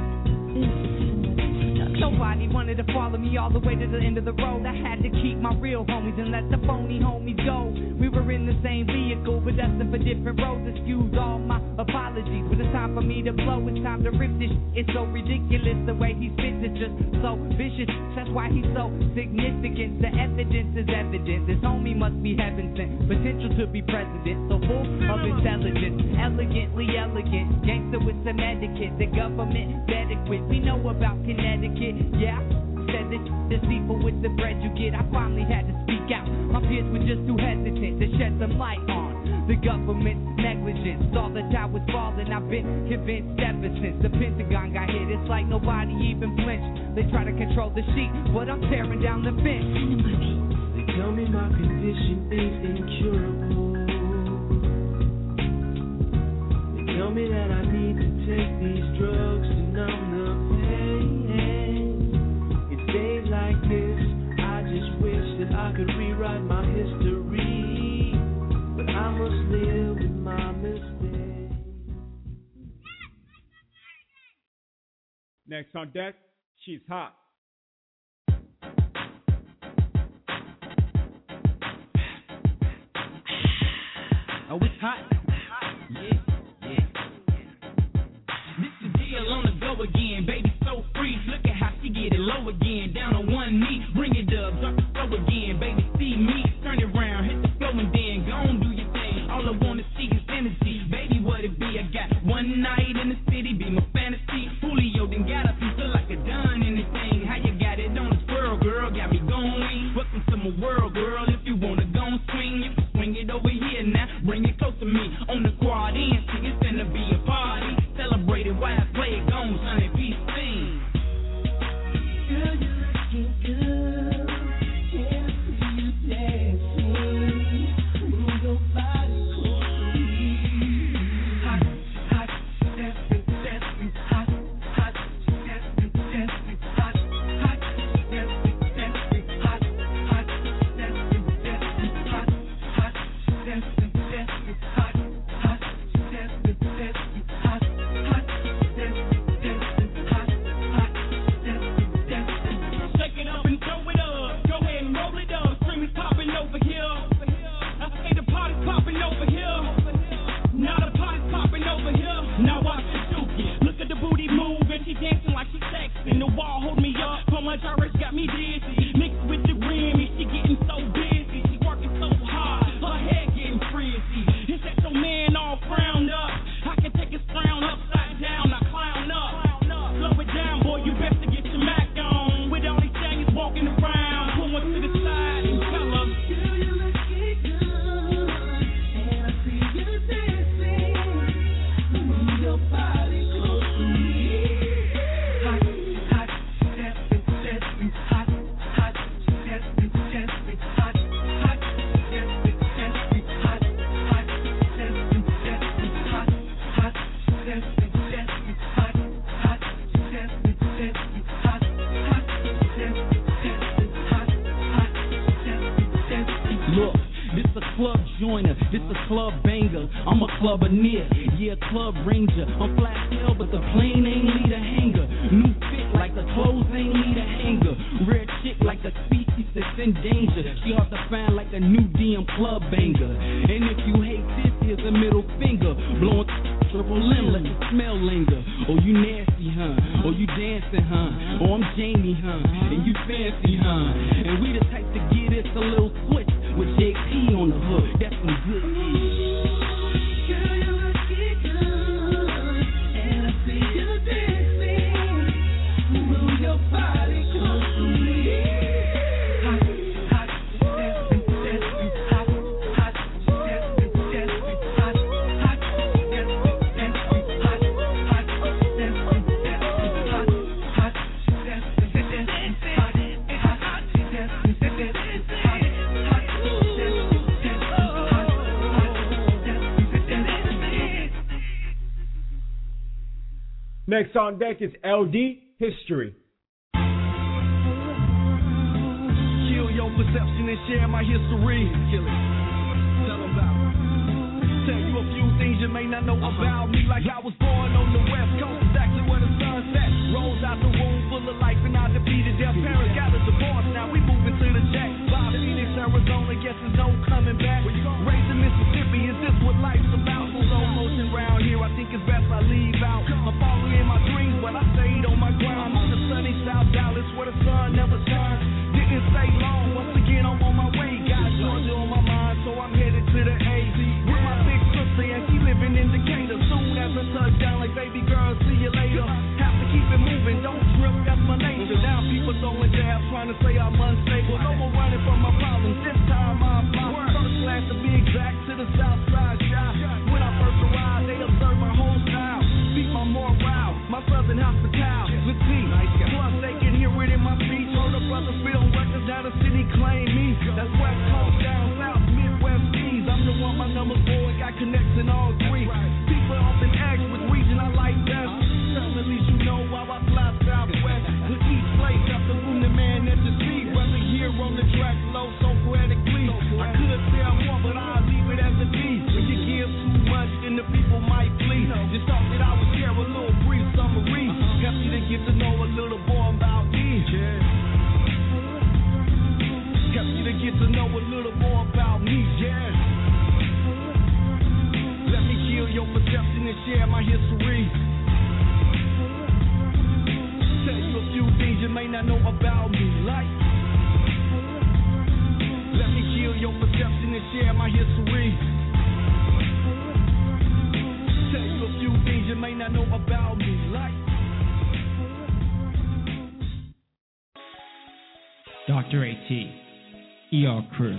Nobody wanted to follow me all the way to the end of the road. I had to keep my real homies and let the phony homies go. We were in the same vehicle, but destined for different roads. Excuse all my apologies, but it's time for me to blow. It's time to rip this. It's so ridiculous the way he spits. It's just so vicious. That's why he's so significant. The evidence is evident. This homie must be heaven sent. Potential to be president, so full of intelligence, elegantly elegant. Gangster with some etiquette. The government better quit. We know about Connecticut. Yeah, said that deceitful with the bread you get. I finally had to speak out. My peers were just too hesitant to shed some light on the government's negligence. Saw the towers falling. I've been convinced ever since the Pentagon got hit. It's like nobody even flinched. They try to control the sheet, but I'm tearing down the fence. They tell me my condition is incurable. They tell me that I need to take these drugs to numb the pain. Days like this, I just wish that I could rewrite my history, but I must live with my mistakes. Next on deck, she's hot. Oh, it's hot. Yeah. This is deal on the go again, baby, so free. Look at how she get it low again, down on one knee. Bring it up, drop it slow again, baby, see me. Turn it around, hit the flow and then go on, do your thing. All I wanna see is energy, baby, what it be? I got one night in the city, be my fantasy. Julio then got up and feel like a done anything. How you got it on this world, girl? Got me going. Welcome to my world, girl. If you wanna go and swing, you can swing it over here now. Bring it close to me on the quad end. It's gonna be a party. Celebrate it while I play it, gone, son, and be seen. Girl, you're looking good. Can't see you dancing. Move your body close to me. Hot, hot, dancing, dancing. Hot, hot, dancing, dancing. Hot, hot, dancing, dancing. Hot, hot, dancing, dancing. Hot, hot, dancing, dancing. Hot, hot, dancing, dancing. Hot, hot, dancing, dancing. Hot, hot, dancing, dancing. Shake it up and throw it up. Go ahead and roll it up. Scream is popping over here. I say the party's popping over here. Now the party's popping over here. Now watch the Dookie. Look at the booty move and she dancing like she's sexy. The wall hold me up. So much already got me dizzy. Mixed with the rim, she getting so busy. She working so hard. Her head getting frizzy. It's that your man all frowned up. I can take his frown upside down. Now clown up. Slow it down, boy. You best to get your Mac on. With all these things walking around. Pull one to the side and tell her. Girl, you're looking good. And I see you dancing. Move your body close to me. Hot, hot, dancing, dancing. Hot, hot, dancing, dancing. Hot, hot, dancing, dancing. Hot, hot, dancing, dancing. Hot, hot, dancing, dancing. Hot, hot, dancing, dancing. Hot, hot, dancing, dancing. Hot, hot, dancing, dancing. Look, this a club joiner, this a club banger. I'm a clubber near, yeah, club ranger. I'm flat hell, but the plane ain't lead a hanger. New fit like like the clothes ain't need a hanger. Rare chick like a species that's in danger. She hard to find like a new DM club banger. And if you hate this, here's a middle finger. Blowing triple M, let the smell linger. Oh, you nasty, huh? Oh, you dancing, huh? Oh, I'm Jamie, huh? And you fancy, huh? And we the type to get us a little switch with JP on the hook. That's some good shit. Next on deck is LD History. Kill your perception and share my history. Kill it. Tell them about it. Tell you a few things you may not know about me. Like I was born on the West Coast, exactly where the sun set. Rolls out the room full of life and I defeated their parents. Got a divorce, now we moving to the Jack. By Phoenix, Arizona, guess there's no coming back. Raised in Mississippi, is this what life's about? Slow motion round here, I think it's best I leave out. I'm following in my dreams, but I stayed on my ground. I'm on the sunny South Dallas where the sun never shines. Didn't stay long, once again I'm on my way. Got Georgia on my mind, so I'm headed to the A. With my big sister and she living in Decatur. Soon as I touch down like baby girl, see you later. Have to keep it moving, don't trip, that's my nature. Now people throwing jabs, trying to say I'm unstable. No more running from my problems, this time I'm fly. First class to be exact, to the south side shop. When I first arrived, they observed my whole style. Beat my morale, my southern hospitality. Plus they can hear it in my speech. Heard a brother film records, now the city claim me. That's West Coast, down south, Midwest East. I'm the one, my number's 4, got connects in all three. People often ask which region I like best. Tell at least you know why I fly southwest. With each place, got the room the man at the sea. Whether here on the track, low, so poetically. I could tell more, but I'll leave it as a D. When you give too much, then the people might flee. Just thought that I would share a little brief summary. Help you to get to know a little more about me. Help you to get to know a little more about me, yeah. Let me kill your perception and share my history. Tell you a few things you may not know about me, like. Let me kill your perception and share my history. Tell you a few things you may not know about me, like. Dr. AT, ER Crew.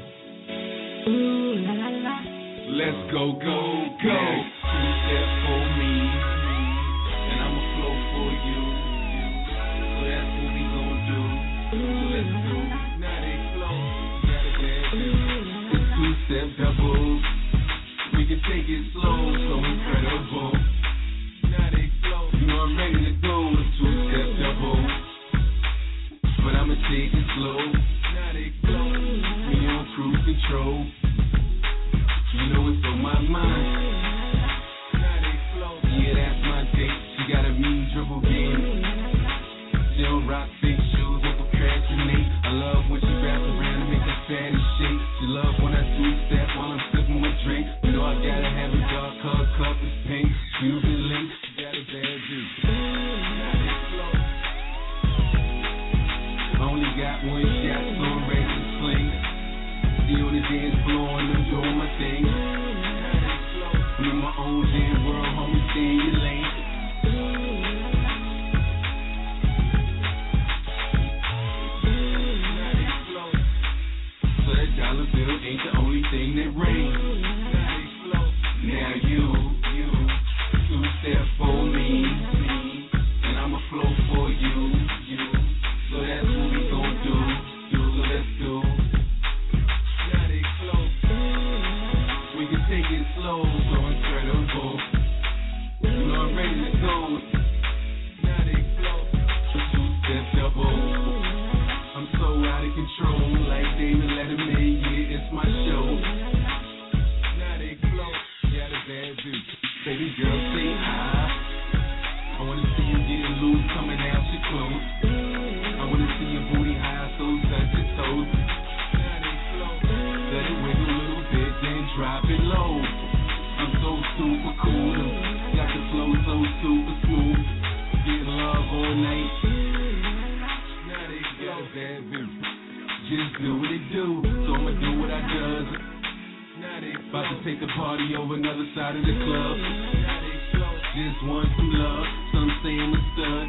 Let's go, go, go. Two step for me, and I'ma flow for you. So that's what we gon' do. So let's go. Now they flow, gotta dance. It's two-step doubles. We can take it slow, so incredible. Now they flow. You know I'm ready to go. Two-step doubles, but I'ma take it slow. Now they flow. We on cruise control. You know it's on my mind. Yeah, that's my date. She got a mean dribble game. She don't rock fake shoes or procrastinate. I love when she wraps around and make that fatty shake. She love when I two-step while I'm sipping my drink. You know I gotta have a dark color cup, it's pink. Cuban link, she got a bad juice. I only got one shot, so I'm ready to swing. See on the dance floor and I'm doing my thing. I'm in my own damn world, homie, stay in your lane. So that dollar bill ain't the only thing that rains. Now you two-step for me, and I'ma flow for you. So that's what we gon' do. So let's do. We can take it slow, so incredible. You know I'm ready to go. Now they flow. Two-step double. I'm so out of control, like David Letterman. Yeah, it's my show. super cool. Got the flow so super smooth. Get love all night. Now they got a bad bitch. Just do what it do, so I'ma do what I does. Now they about to take the party over another side of the club. Just want some love, some say I'm a stud.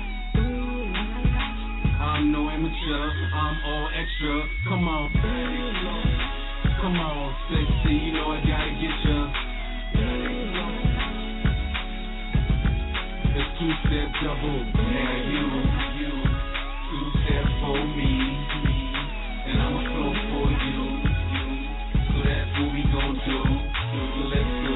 I'm no amateur, I'm all extra. Come on, sexy, you know I gotta get ya. It's two-step double, now you, two-step for me, and I'ma flow for you. So that's what we gon' do. So let's go.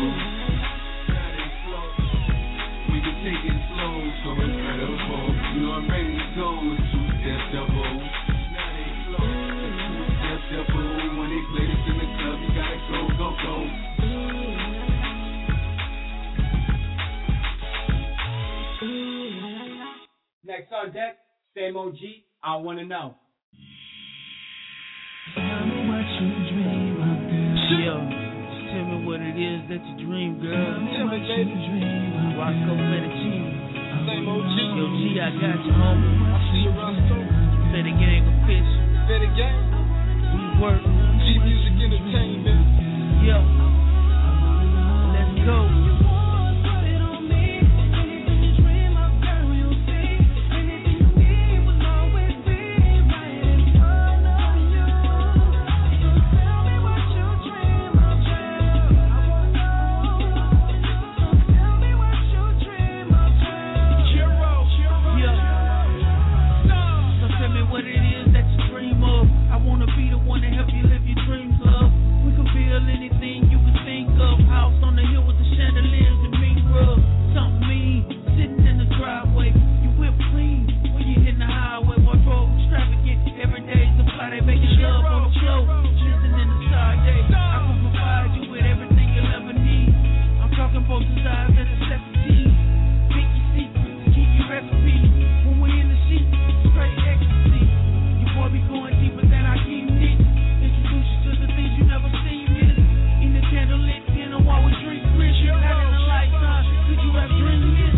We can take it slow, so incredible. You know I'm ready to go. It's two-step double. Two-step double. When they play this in the club, you gotta go, go, go. Next on deck, same OG, I wanna know. Tell me what you dream of, girl. Yo, just tell me what it is that you dream, girl. Tell me what you dream of, Roscoe Fettuccine. Same OG. Yo, G, I got you, homie. I see you, Roscoe. Say the gang official. Say the gang. We work. G Music Entertainment. Yo, let's go. Anything you can think of, house on the hill with the chandeliers and mink rug, something mean, sitting in the driveway, you whip clean when you hitting the highway, wardrobe extravagant, every day's a fly, they making love on the floor, listening in the Sade, I can provide you with everything you'll ever need, I'm talking both sides and necessities, pick your secrets, keep your recipes, when we in the sheet, straight ecstasy, your boy be going deeper than I keep it, introduce you to the things you never seen. In the candlelit dinner while we drink rich, not in a lifetime. Could you have dreamed this?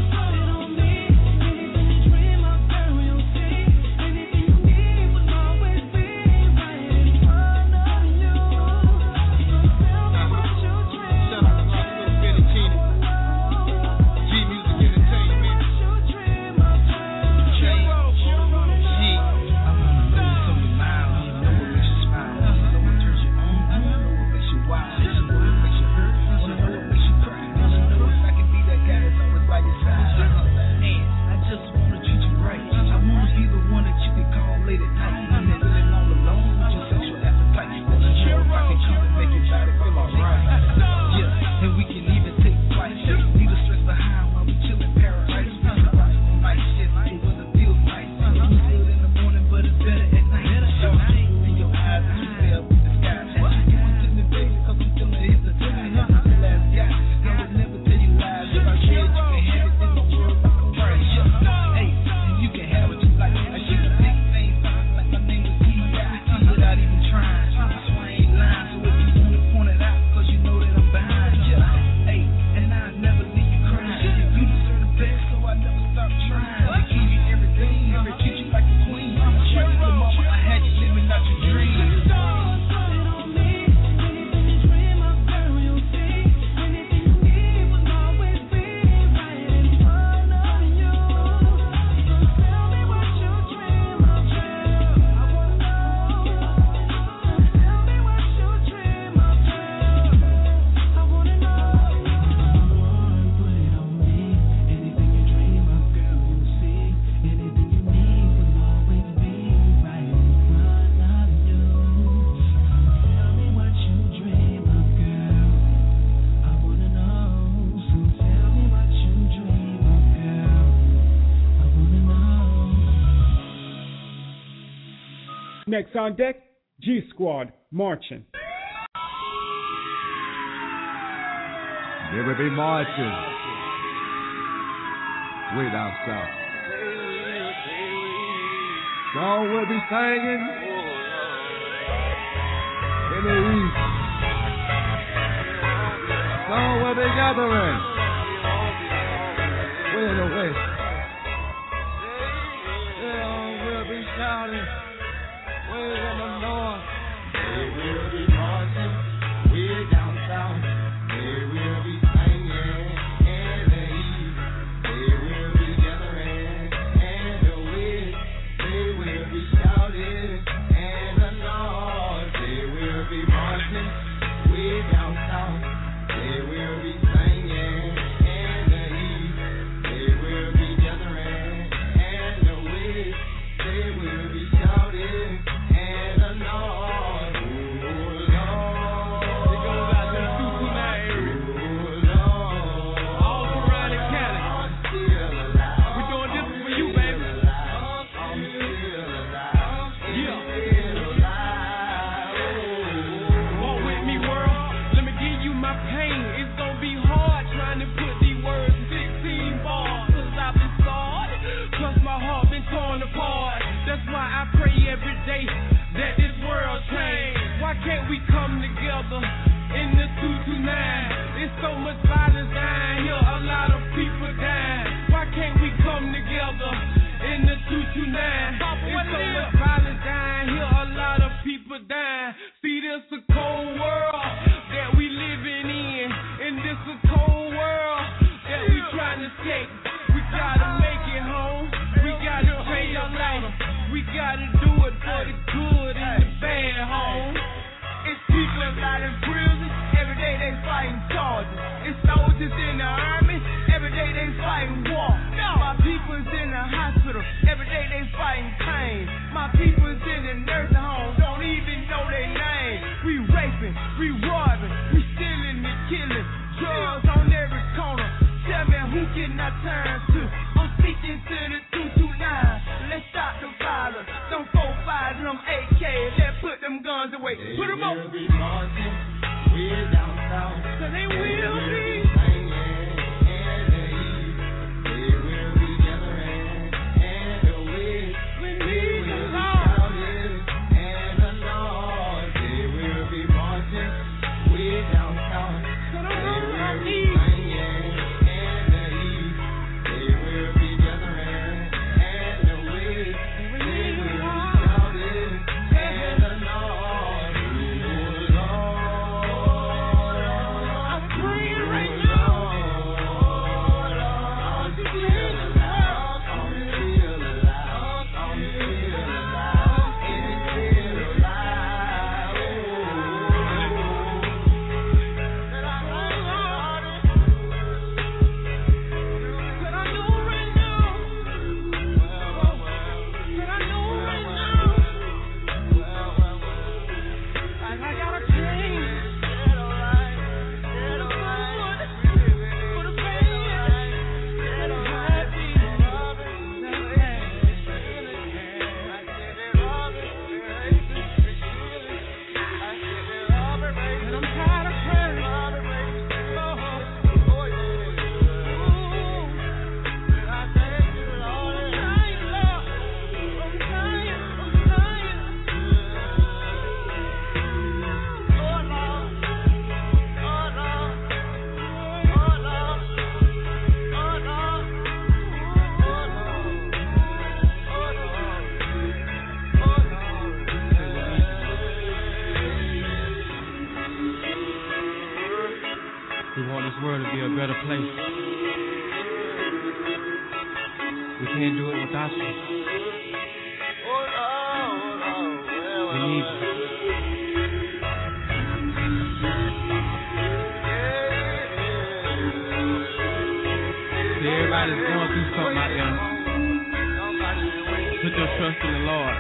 Next on deck, G Squad marching. They will be marching way down south. Song will be singing in the east. Song will be gathering. Way in the west. Song will be shouting. Way in the north. They will be marching. Way down south. They will be singing in the east. They will be gathering in the west. They will be shouting in the north. They will be marching. Way down south. They will be singing in the east. They will be gathering in the west. They will be shouting in the north. Oh Lord. It goes out to the Tucumán area. Oh Lord. All surrounding Cali. We're doing this for you, baby. I'm still alive. Walk with me, world. Let me give you my pain. It's gonna be hard trying to put these words in 16 bars. Cause I've been scarred. Plus my heart been torn apart. That's why I pray every day that this world change. Why can't we come together in the 229? There's so much violence dying here, a lot of people dying. Why can't we come together in the 229? There's so much violence dying here, a lot of people dying. See, this a cold world that we living in, and this a cold world that we trying to escape. We gotta make it home. We gotta change our life. We gotta do it for the good and the bad, home. It's people out in prison. Every day they fighting charges. It's soldiers in the army. Every day they fighting war. My people's in the hospital. Every day they fighting pain. My people's in the nursing home. Don't even know their name. We raping, we robbing, we stealing and killing. Drugs on every corner. Tell me who can I turn to? I'm speaking to the 229. Let's stop the violence. Them 4-5 and them AKs. Let's put them guns away. Put them up. They will be marching way down south. So they will be singing in the east. They will be gathering in the west. They will be shouting in the north. They will be marching way down south. They will be singing in the east. They will be gathering in the west. They will be shouting in the north. Oh Lord, I'm praying right now. Oh Lord, I'm still alive. I'm still alive. I'm still alive. I'm still alive. That I know right now. That I know right now. I gotta change. For the fans. For the happy. And I'm tired of crying. We want this world to be a better place. We can't do it without you. We need you. See, everybody's going through something out there. Put your trust in the Lord.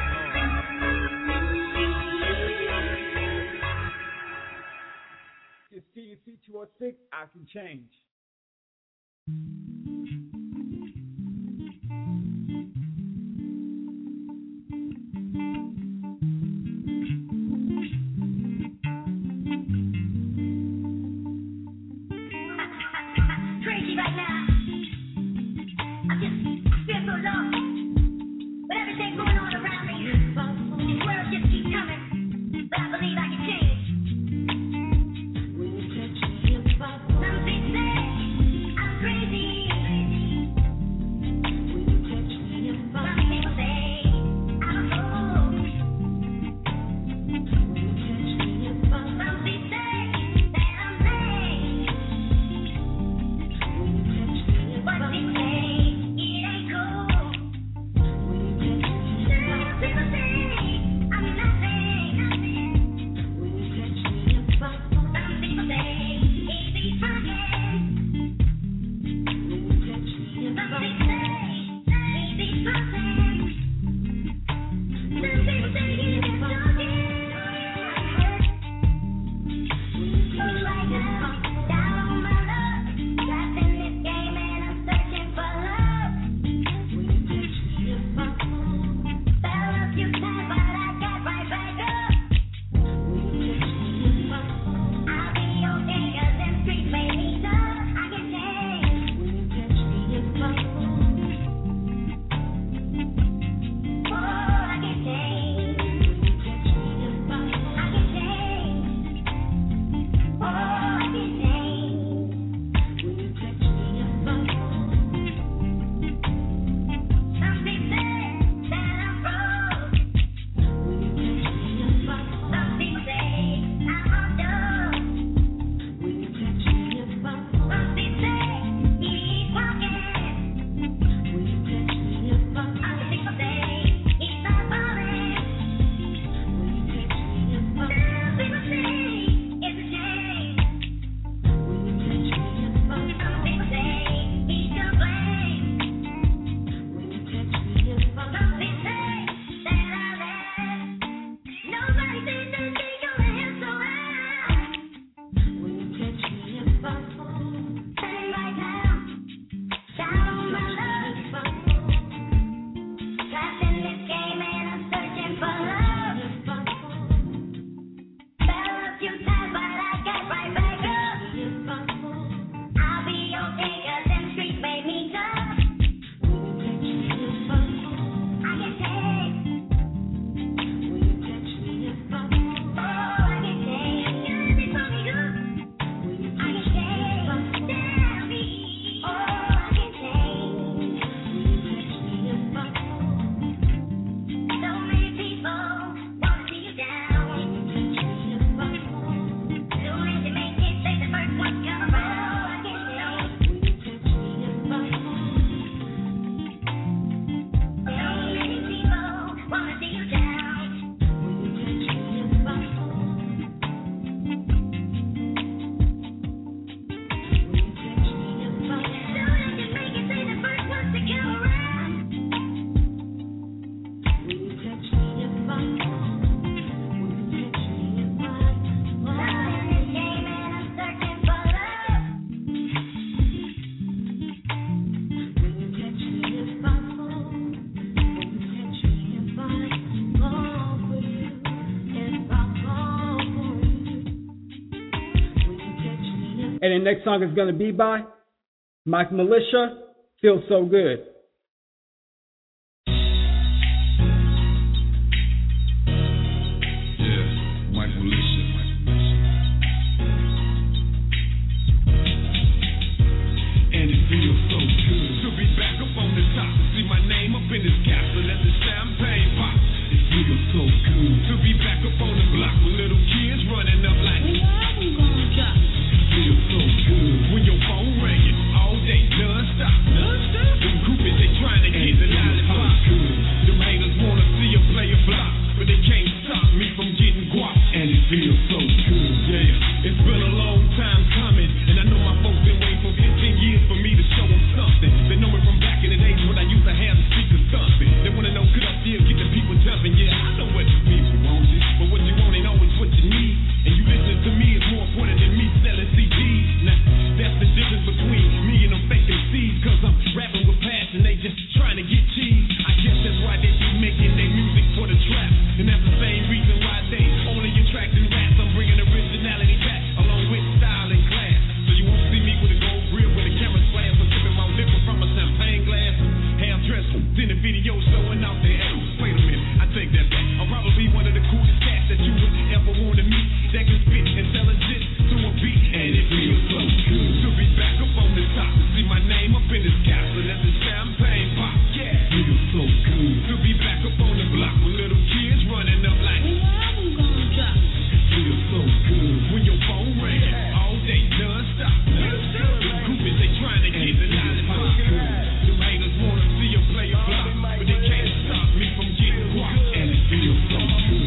It's TUC 206. I can change. Crazy right now. I just feel so lost. With everything going on around me, this world just keeps coming. But I believe I can change. When you touch your hip hop. And the next song is going to be by Mike Militia, Feels So Good. Yeah, Mike Militia. And it feels so good to be back up on the top. See my name up in this castle as the champagne pop. It feels so good to be back up on the block with little kids running up like feels so good when your phone ringing all day non-stop. Them groupies, they trying to get the lollipop. Them haters wanna see a player flop, but they can't stop me from getting guap. And it feels so good, yeah. It's been a long time coming, and I know my folks been waiting for 15 years for me to show them something. They know me from back in the days when I used to have the speakers thumping. They wanna know could I still get the people jumping? Yeah, I know what you people want, but what you want ain't always what you need. And you listening to me is more important than me selling CDs. Now, that's the difference between me and them fake MCs, cause I'm rapping with passion, they just trying to get cheese. I guess that's why they be making their music for the trap, and that's the same reason why they only attracting rats. I'm bringing originality back, along with style and class. So you won't see me with a gold grill with a camera flash, or sipping my liquor from a champagne glass. Half dressed, in the video showing out there. Wait a minute, I take that back. I'm probably one of the coolest cats that you would ever want to meet, that can spit intelligence to a beat, and it feels so good to be back up on the top. See my name up in this castle as the champagne pop. Yeah, feels so good to be back up on the block with little kids running up like feels so good when your phone ringing all day non-stop. Them groupies, they trying to get the lollipop. Them haters wanna see a player flop, but they can't stop me from getting guap. And it feels so good.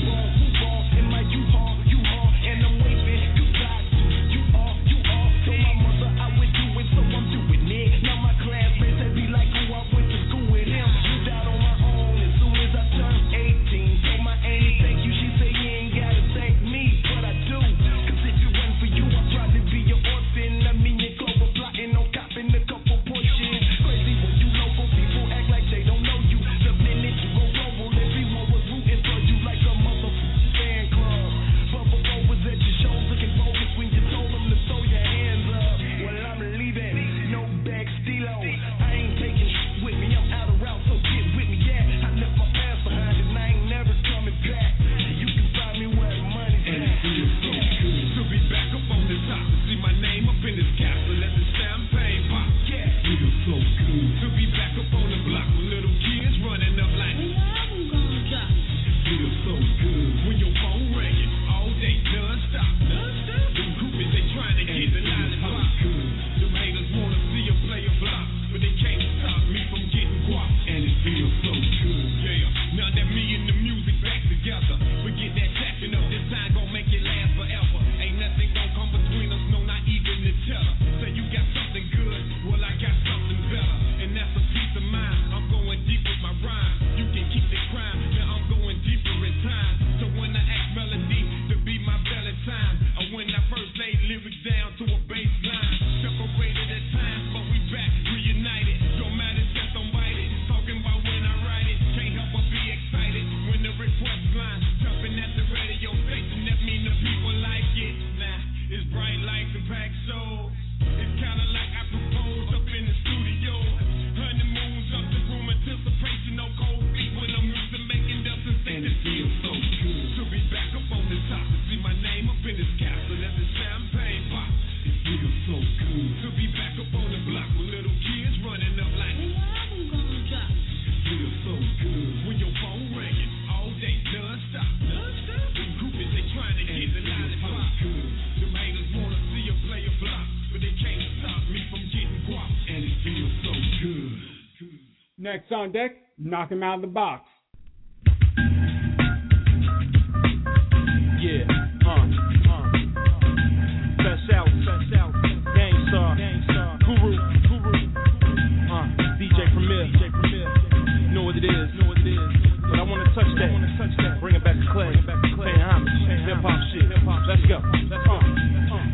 Next on deck, knock him out of the box. Yeah, best out, Gangstar, Guru, DJ Premier, you know what it is, but I wanna touch that, bring it back to clay, paying homage, hip hop shit, let's go, I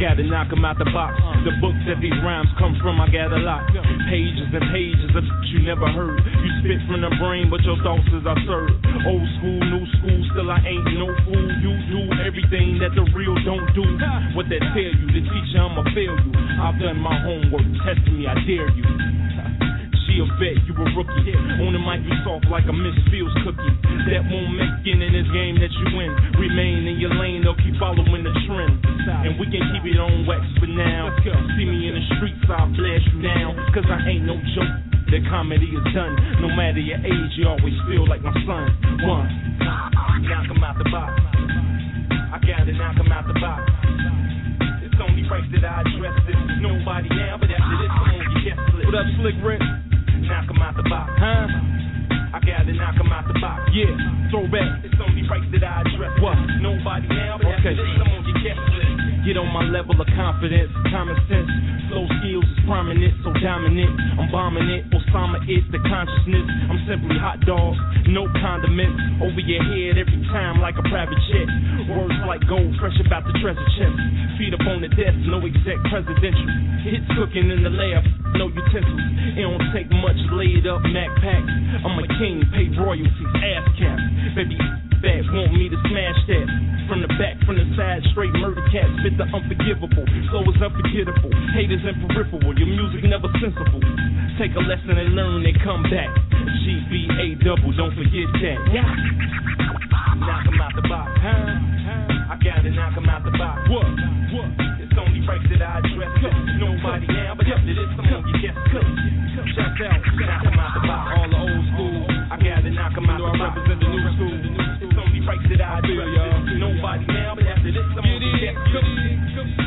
gotta knock 'em out the box. The books that these rhymes come from, I got a lot. Pages and pages of you never heard. You spit from the brain, but your thoughts is absurd. Old school, new school, still I ain't no fool. You do everything that the real don't do. What that tell you, the teacher, I'ma fail you. I've done my homework, test me, I dare you. She a vet, you a rookie. On the Microsoft like a Miss Fields cookie. That won't make it in this game that you win. Remain in your lane, they'll keep following the trend. And we can keep it on wax for now. See me in the streets, I'll blast you down. Cause I ain't no joke, the comedy is done. No matter your age, you always feel like my son. One, knock 'em out the box. I gotta knock 'em out the box. It's only right that I address this. Nobody now, but after this, I'm gonna get slick. What up, Slick Rick? Knock 'em out the box, huh? I gotta knock 'em out the box. Yeah, throw back. It's only right that I address what? Nobody now, but after this, I'm gonna get slick. Get on my level of confidence, common sense. Flow skills is prominent, so dominant. I'm bombing it, Osama is the consciousness. I'm simply hot dog, no condiments. Over your head every time like a private jet. Words like gold, fresh about the treasure chest. Feet up on the desk, no exec presidential. Hits cooking in the lab, no utensils. It don't take much laid up Mac packs. I'm a king, pay royalties, ass caps. Baby, bad, want me to smash that. From the back, from the side, straight murder cat, spit the unforgivable. Flow is unforgettable, haters in peripheral, your music never sensible. Take a lesson and learn and come back. GBA double, don't forget that. Yeah. Knock 'em out the box, huh? I gotta knock 'em out the box. What? It's only right that I address it. Nobody now, but after this, I'm gonna get cooked. Shout out, knock 'em out the box. All the old school, I gotta knock 'em out the box. I represent the new school. It's only right that I address it. Nobody now, but after this, I'm gonna get cooked.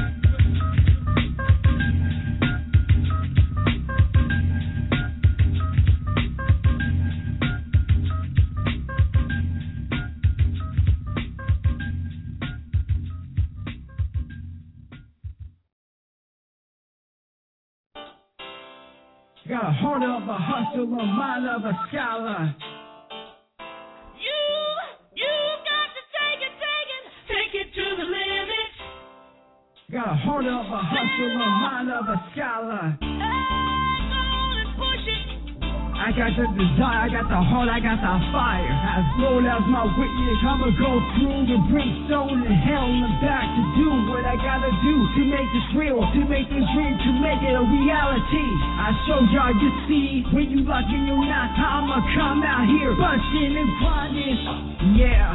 Got a heart of a hustler, mind of a scholar. You got to take it to the limit. Got a heart of a hustler, mind of a scholar. Go on and push it. I got the desire, I got the heart, I got the fire. As Lord as my witness, I'ma go through the brimstone and hell and back to do what I gotta do to make this real, to make this dream, to make it a reality. I showed y'all, you see, when you lock in your knots, I'ma come out here busting and grinding. Yeah.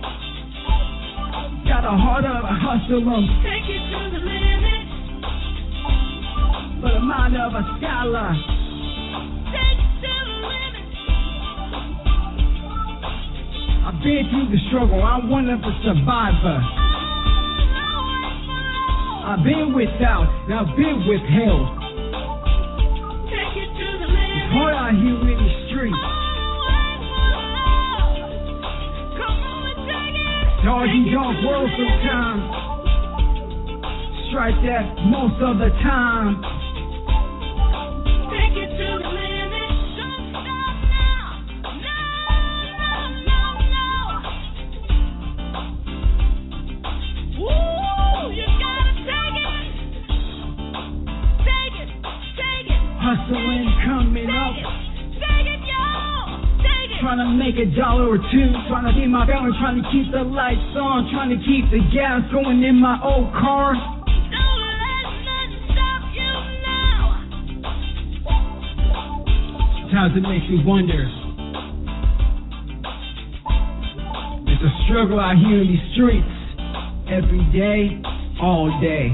Got a heart of a hustler. Take it to the limit. But a mind of a scholar. I've been through the struggle, I'm one of a survivor. I've been without, and I've been withheld. Take it to the limit. It's hard out here in the streets. Come on, take it. Dog eat dog world sometimes. Strike that most of the time. Take it to the limit. Hustling, coming up. Take it, y'all. Take it. Trying to make $1 or two. Trying to feed my family. Trying to keep the lights on. Trying to keep the gas going in my old car. Don't let nothing stop you now. Sometimes it makes me wonder. There's a struggle out here in these streets. Every day, all day.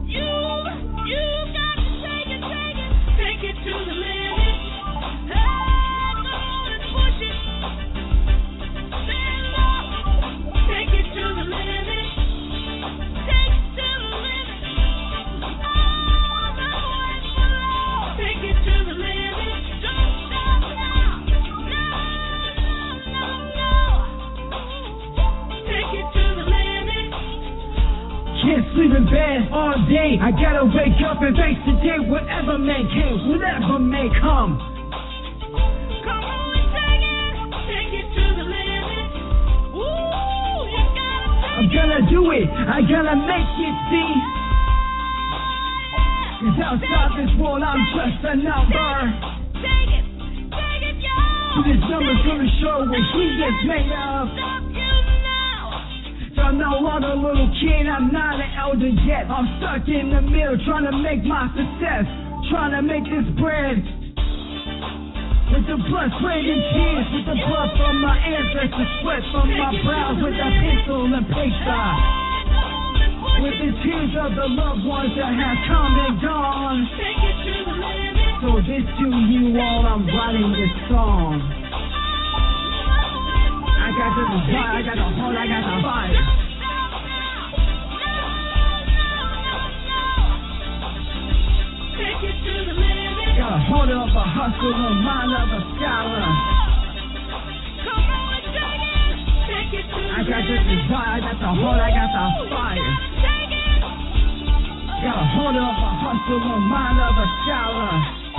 All day, I gotta wake up and face the day. Whatever may came, whatever may come. Come on, take it to the limit. Ooh, you gotta I'm gonna do it, I gotta make it, see. 'Cause outside this world I'm just a number. Take it, yo. This number's gonna show what he gets made of. So I'm no longer a little kid, I'm not an elder yet. I'm stuck in the middle trying to make my success, trying to make this bread. With the blood, sweat, and tears, with the blood from my ancestors, sweat from my brow, with a pencil and paper. With the tears of the loved ones that have come and gone. So this to you all, I'm writing this song. I got the desire, I got the heart, I got the fire. Got a heart of a hustler, a mind of a scholar. I got the desire, I got the heart, I got the fire. Got a heart of a hustler, a mind of a scholar.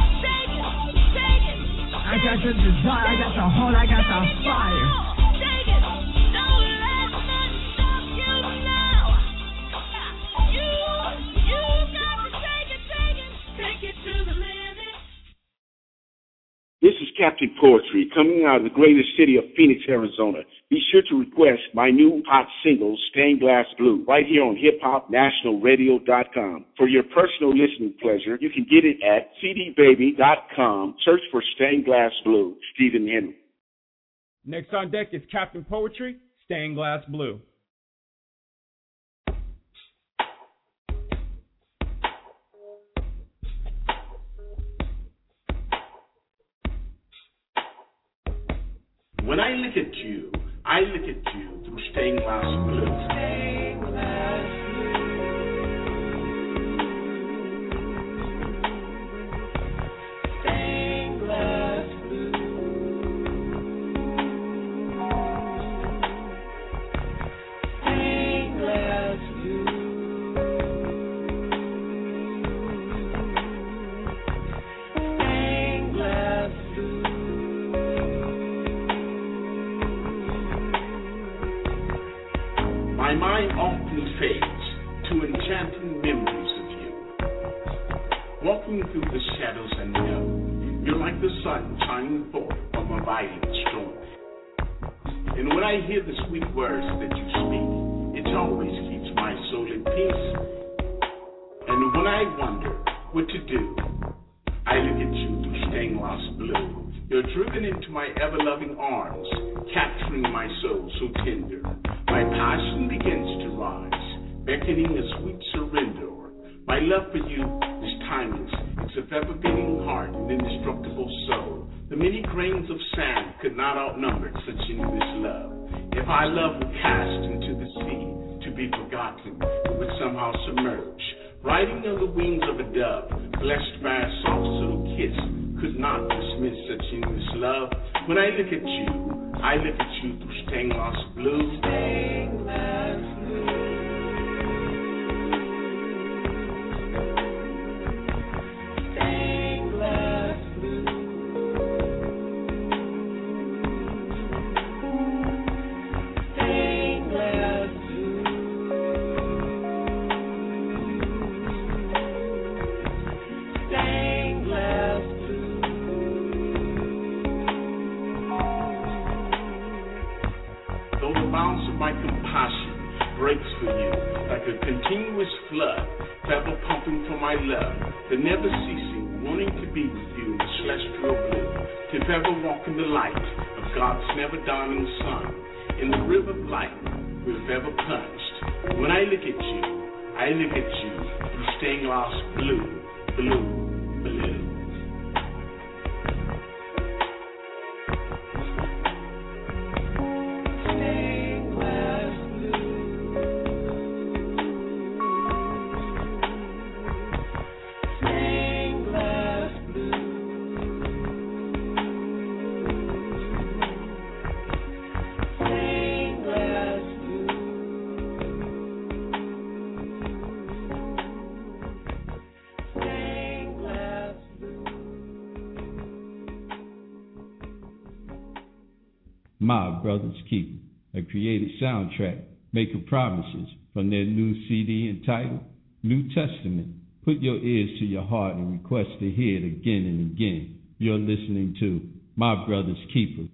I got the desire, I got the heart, I got the fire. This is Captain Poetry coming out of the greatest city of Phoenix, Arizona. Be sure to request my new hot single, Stained Glass Blue, right here on hiphopnationalradio.com. For your personal listening pleasure, you can get it at cdbaby.com. Search for Stained Glass Blue, Stephen Henry. Next on deck is Captain Poetry, Stained Glass Blue. When I look at you through stained glass blue. Stained glass blue. Stained glass blue. Stained glass blue. Stained glass blue. My mind often fades to enchanting memories of you. Walking through the shadows I know, you're like the sun shining forth from a violent storm. And when I hear the sweet words that you speak, it always keeps my soul in peace. And when I wonder what to do, I look at you through stained glass blue. You're driven into my ever-loving arms, capturing my soul so tender. My passion begins to rise, beckoning a sweet surrender. My love for you is timeless. It's a ever-beating heart and indestructible soul. The many grains of sand could not outnumber such endless love. If our love were cast into the sea to be forgotten, it would somehow submerge. Riding on the wings of a dove, blessed by a soft little kiss, could not dismiss such endless love. When I look at you through stained glass blue. Stained glass blue. Stained glass blue. Stained glass blue. Stained glass blue. Though the bounds of my compassion breaks for you like a continuous flood, ever pumping for my love, the never ceasing, wanting to be with you in the celestial blue, to ever walk in the light of God's never dawning sun, in the river of light we've ever plunged. When I look at you through stained glass blue, blue, blue. My Brother's Keeper, a creative soundtrack making promises from their new CD entitled New Testament, Put your ears to your heart and request to hear it again and again. You're listening to My Brother's Keeper.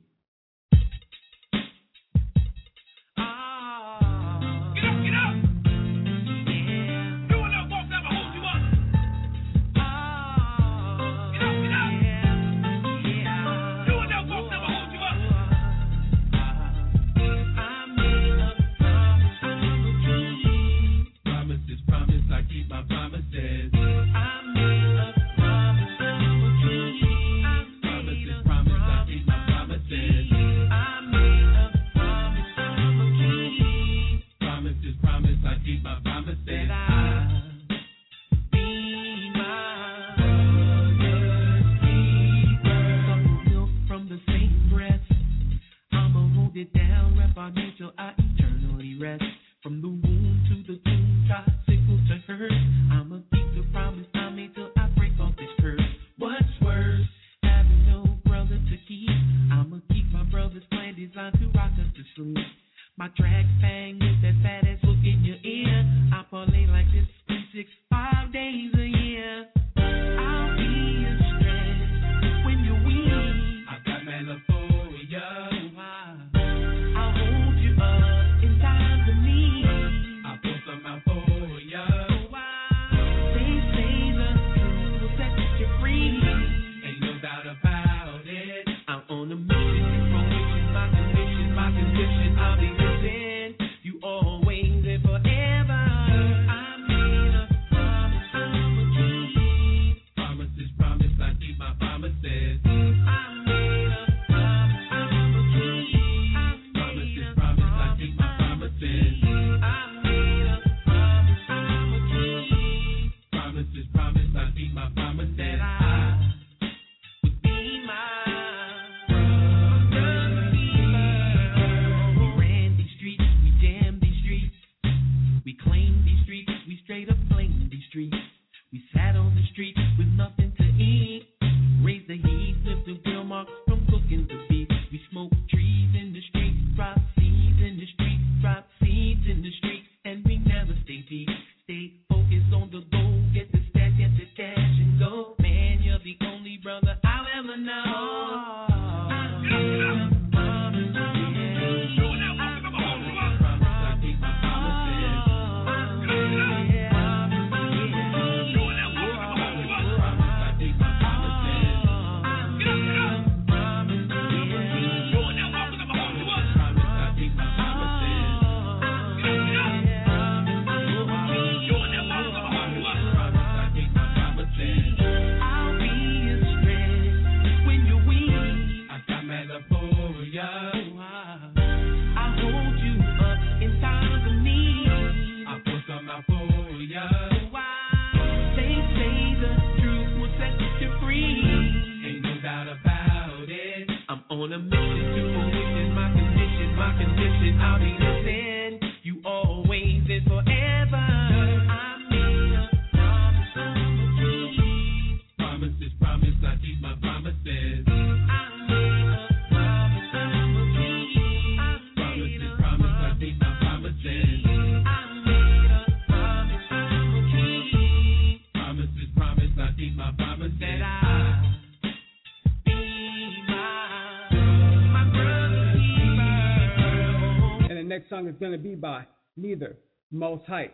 Song is going to be by Neither, Most Hype.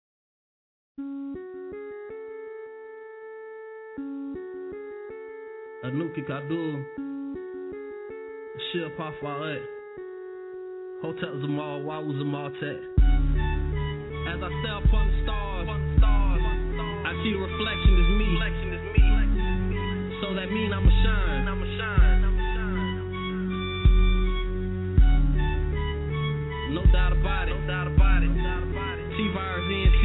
Anuki Kadu, Shil Pafaret, Hotel Zamal, Wawu Zamal Tech. As I stare upon the stars, I see a reflection is me. So that mean I'ma shine. No doubt about it. T-Virus ENT.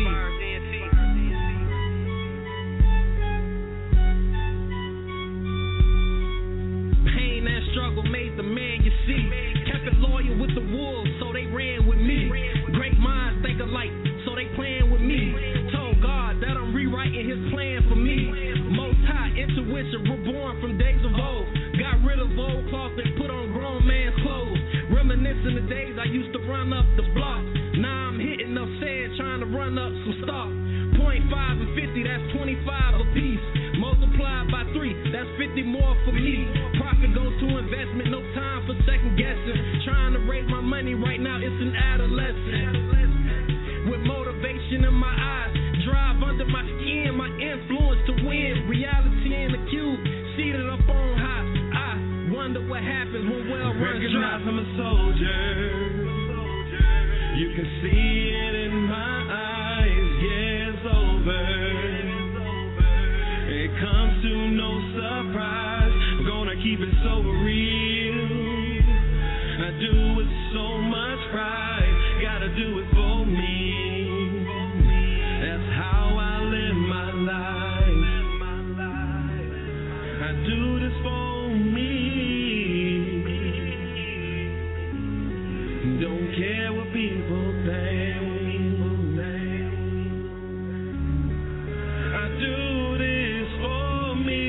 Pain and struggle made the man you see. Kept it loyal with the wolves, so they ran with me. Great minds think alike, so they playing with me. Told God that I'm rewriting his plan for me. Most high intuition, reborn from days of old. Got rid of old cloth and put on grown man's clothes. Reminiscing the days I used to run up the block. Now I'm hitting up said, trying to run up some stock. 0.5 and 50, that's that's 50 more for me. Profit goes to investment, no time for second guessing. Trying to raise my money right now, it's an adolescent. With motivation in my eyes, drive under my skin, my influence to win. Reality in the cube, seated up on high. I wonder what happens when well runs dry. Recognize I'm a soldier. You can see it in my eyes. Yeah, it's over. It comes to no surprise. I'm gonna keep it so real. I do it with so much pride. Gotta do it for me. That's how I live my life. I do this for me. Don't care what people think. I do this for me.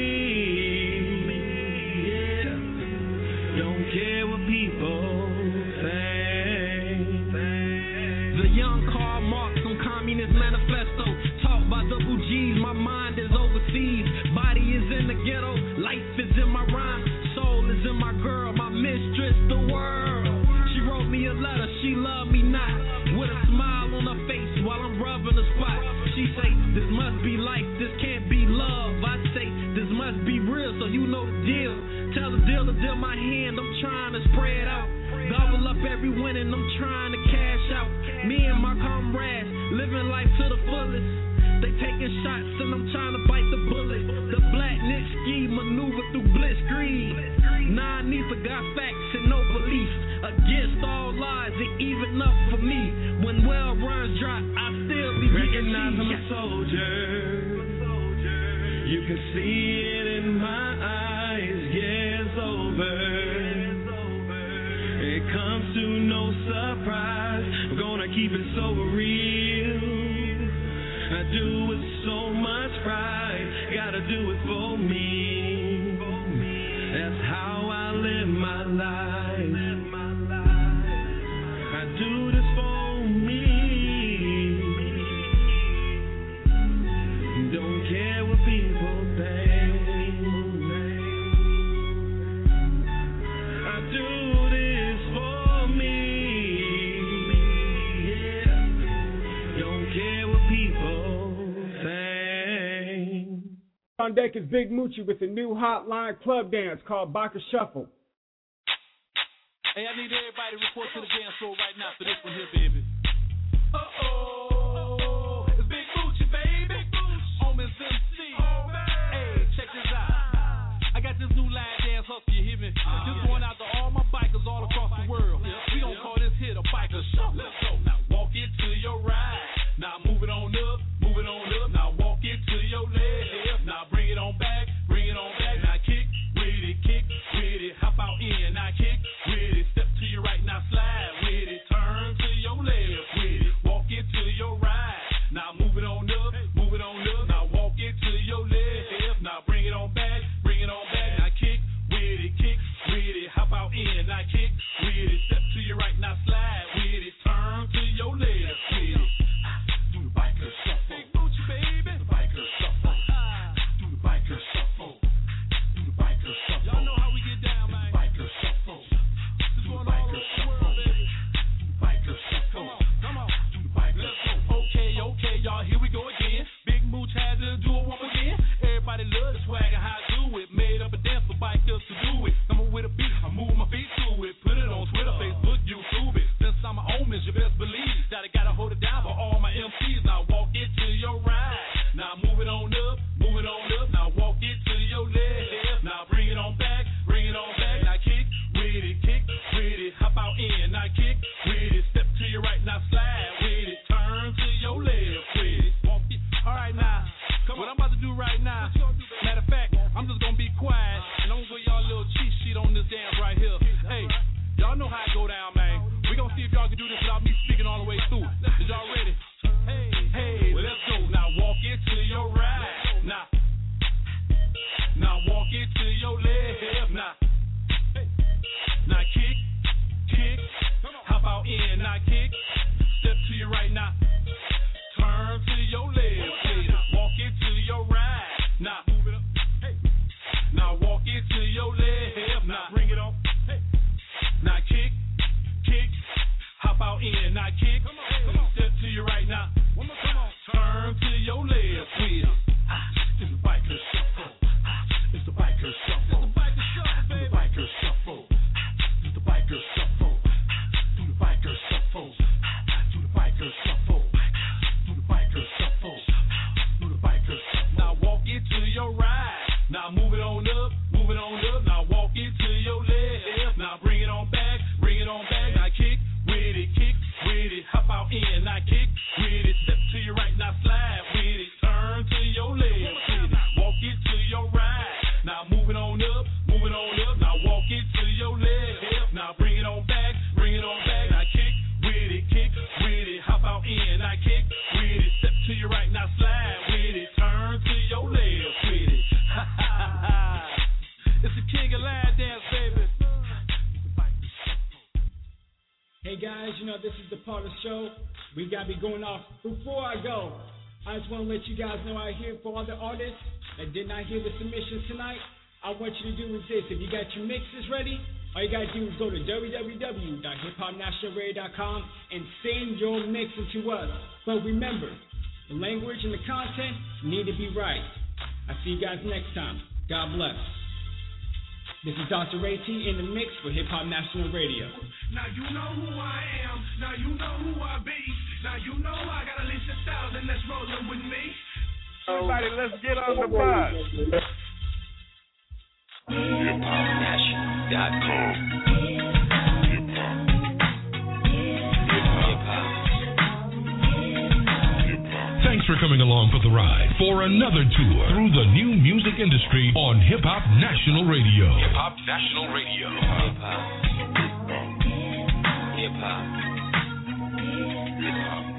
Yeah. Don't care what people think. The young Karl Marx on Communist Manifesto. Taught by double G's, my mind is overseas. Body is in the ghetto, life is in my rhyme. Soul is in my girl, my mistress, the world. She wrote me a letter, she loved me not. With a smile on her face while I'm rubbing the spot. She say, this must be life, this can't be love. I say, this must be real, so you know the deal. Tell the deal to deal my hand, I'm trying to spread out. Gobble up every winning, I'm trying to cash out. Me and my comrades, living life to the fullest. They taking shots and I'm trying to bite the bullet. The black Nitsky maneuver through blitzkrieg. Nah, neither got facts and no beliefs. Against all lies, it even up for me. When well runs dry, I still be recognize I'm a soldier. You can see it in my eyes. Yeah, it's over. It comes to no surprise. I'm gonna keep it so real. I do it so much pride. Gotta do it for me. That's how I live my life. I do this for me. Don't care what people think. I do this for me. Yeah. Don't care what people think. On deck is Big Moochie with a new hotline club dance called Baka Shuffle. Hey, I need everybody to report to the dance floor right now for this one here, baby. Uh-oh, it's Big Moochie, baby. Home is MC. Hey, check this out. I got this new line dance hustle, you hear me? This going out to all my bikers all across the world. We gon' call this here the Biker Shuffle. Let's go. Now walk it to your right. Now move it on up, move it on up. Now walk it to your left. Now bring it on back, bring it on back. Now kick with it, hop out in. Now kick with it, step to your right, now slide with it. Turn to your left with it, walk it to your your left. Now bring it on. Hey. Now kick, hop out in. Now kick, step to your right now. One more time. Turn to your left with it. It's the biker shuffle. It's the biker shuffle. Do the biker shuffle. Do the biker shuffle. Do the biker shuffle. Do the biker shuffle. Do the biker shuffle. Do the biker shuffle. Now walk it to your right. Now move it on up. Now walk it to your left. Now bring it on back. Now kick with it. Hop out in. Now kick with it. Step to your right. Now slide with it. Turn to your left with it. Walk it to your right. Now move it on up. Now walk it to your left. Now bring it on back. Now kick with it. Hop out in. Now kick with it. Step to your right. Now slide with it. Turn to your left with it. It's the king of line dance, baby. Hey guys, this is the part of the show we gotta be going off. Before I go, I just want to let you guys know out here for all the artists that did not hear the submissions tonight, I want you to do is this. If you got your mixes ready, all you gotta do is go to www.hiphopnationalradio.com and send your mixes to us. But remember, the language and the content need to be right. I'll see you guys next time. God bless. This is Dr. Ray T in the mix for Hip Hop National Radio. Now you know who I am. Now you know who I be. Now you know I got at least 1,000 that's rolling with me. Everybody, let's get on the bus. HipHopNational.com. Thanks for coming along for the ride for another tour through the new music industry on Hip Hop National Radio. Hip Hop National Radio. Hip Hop. Hip Hop. Hip Hop.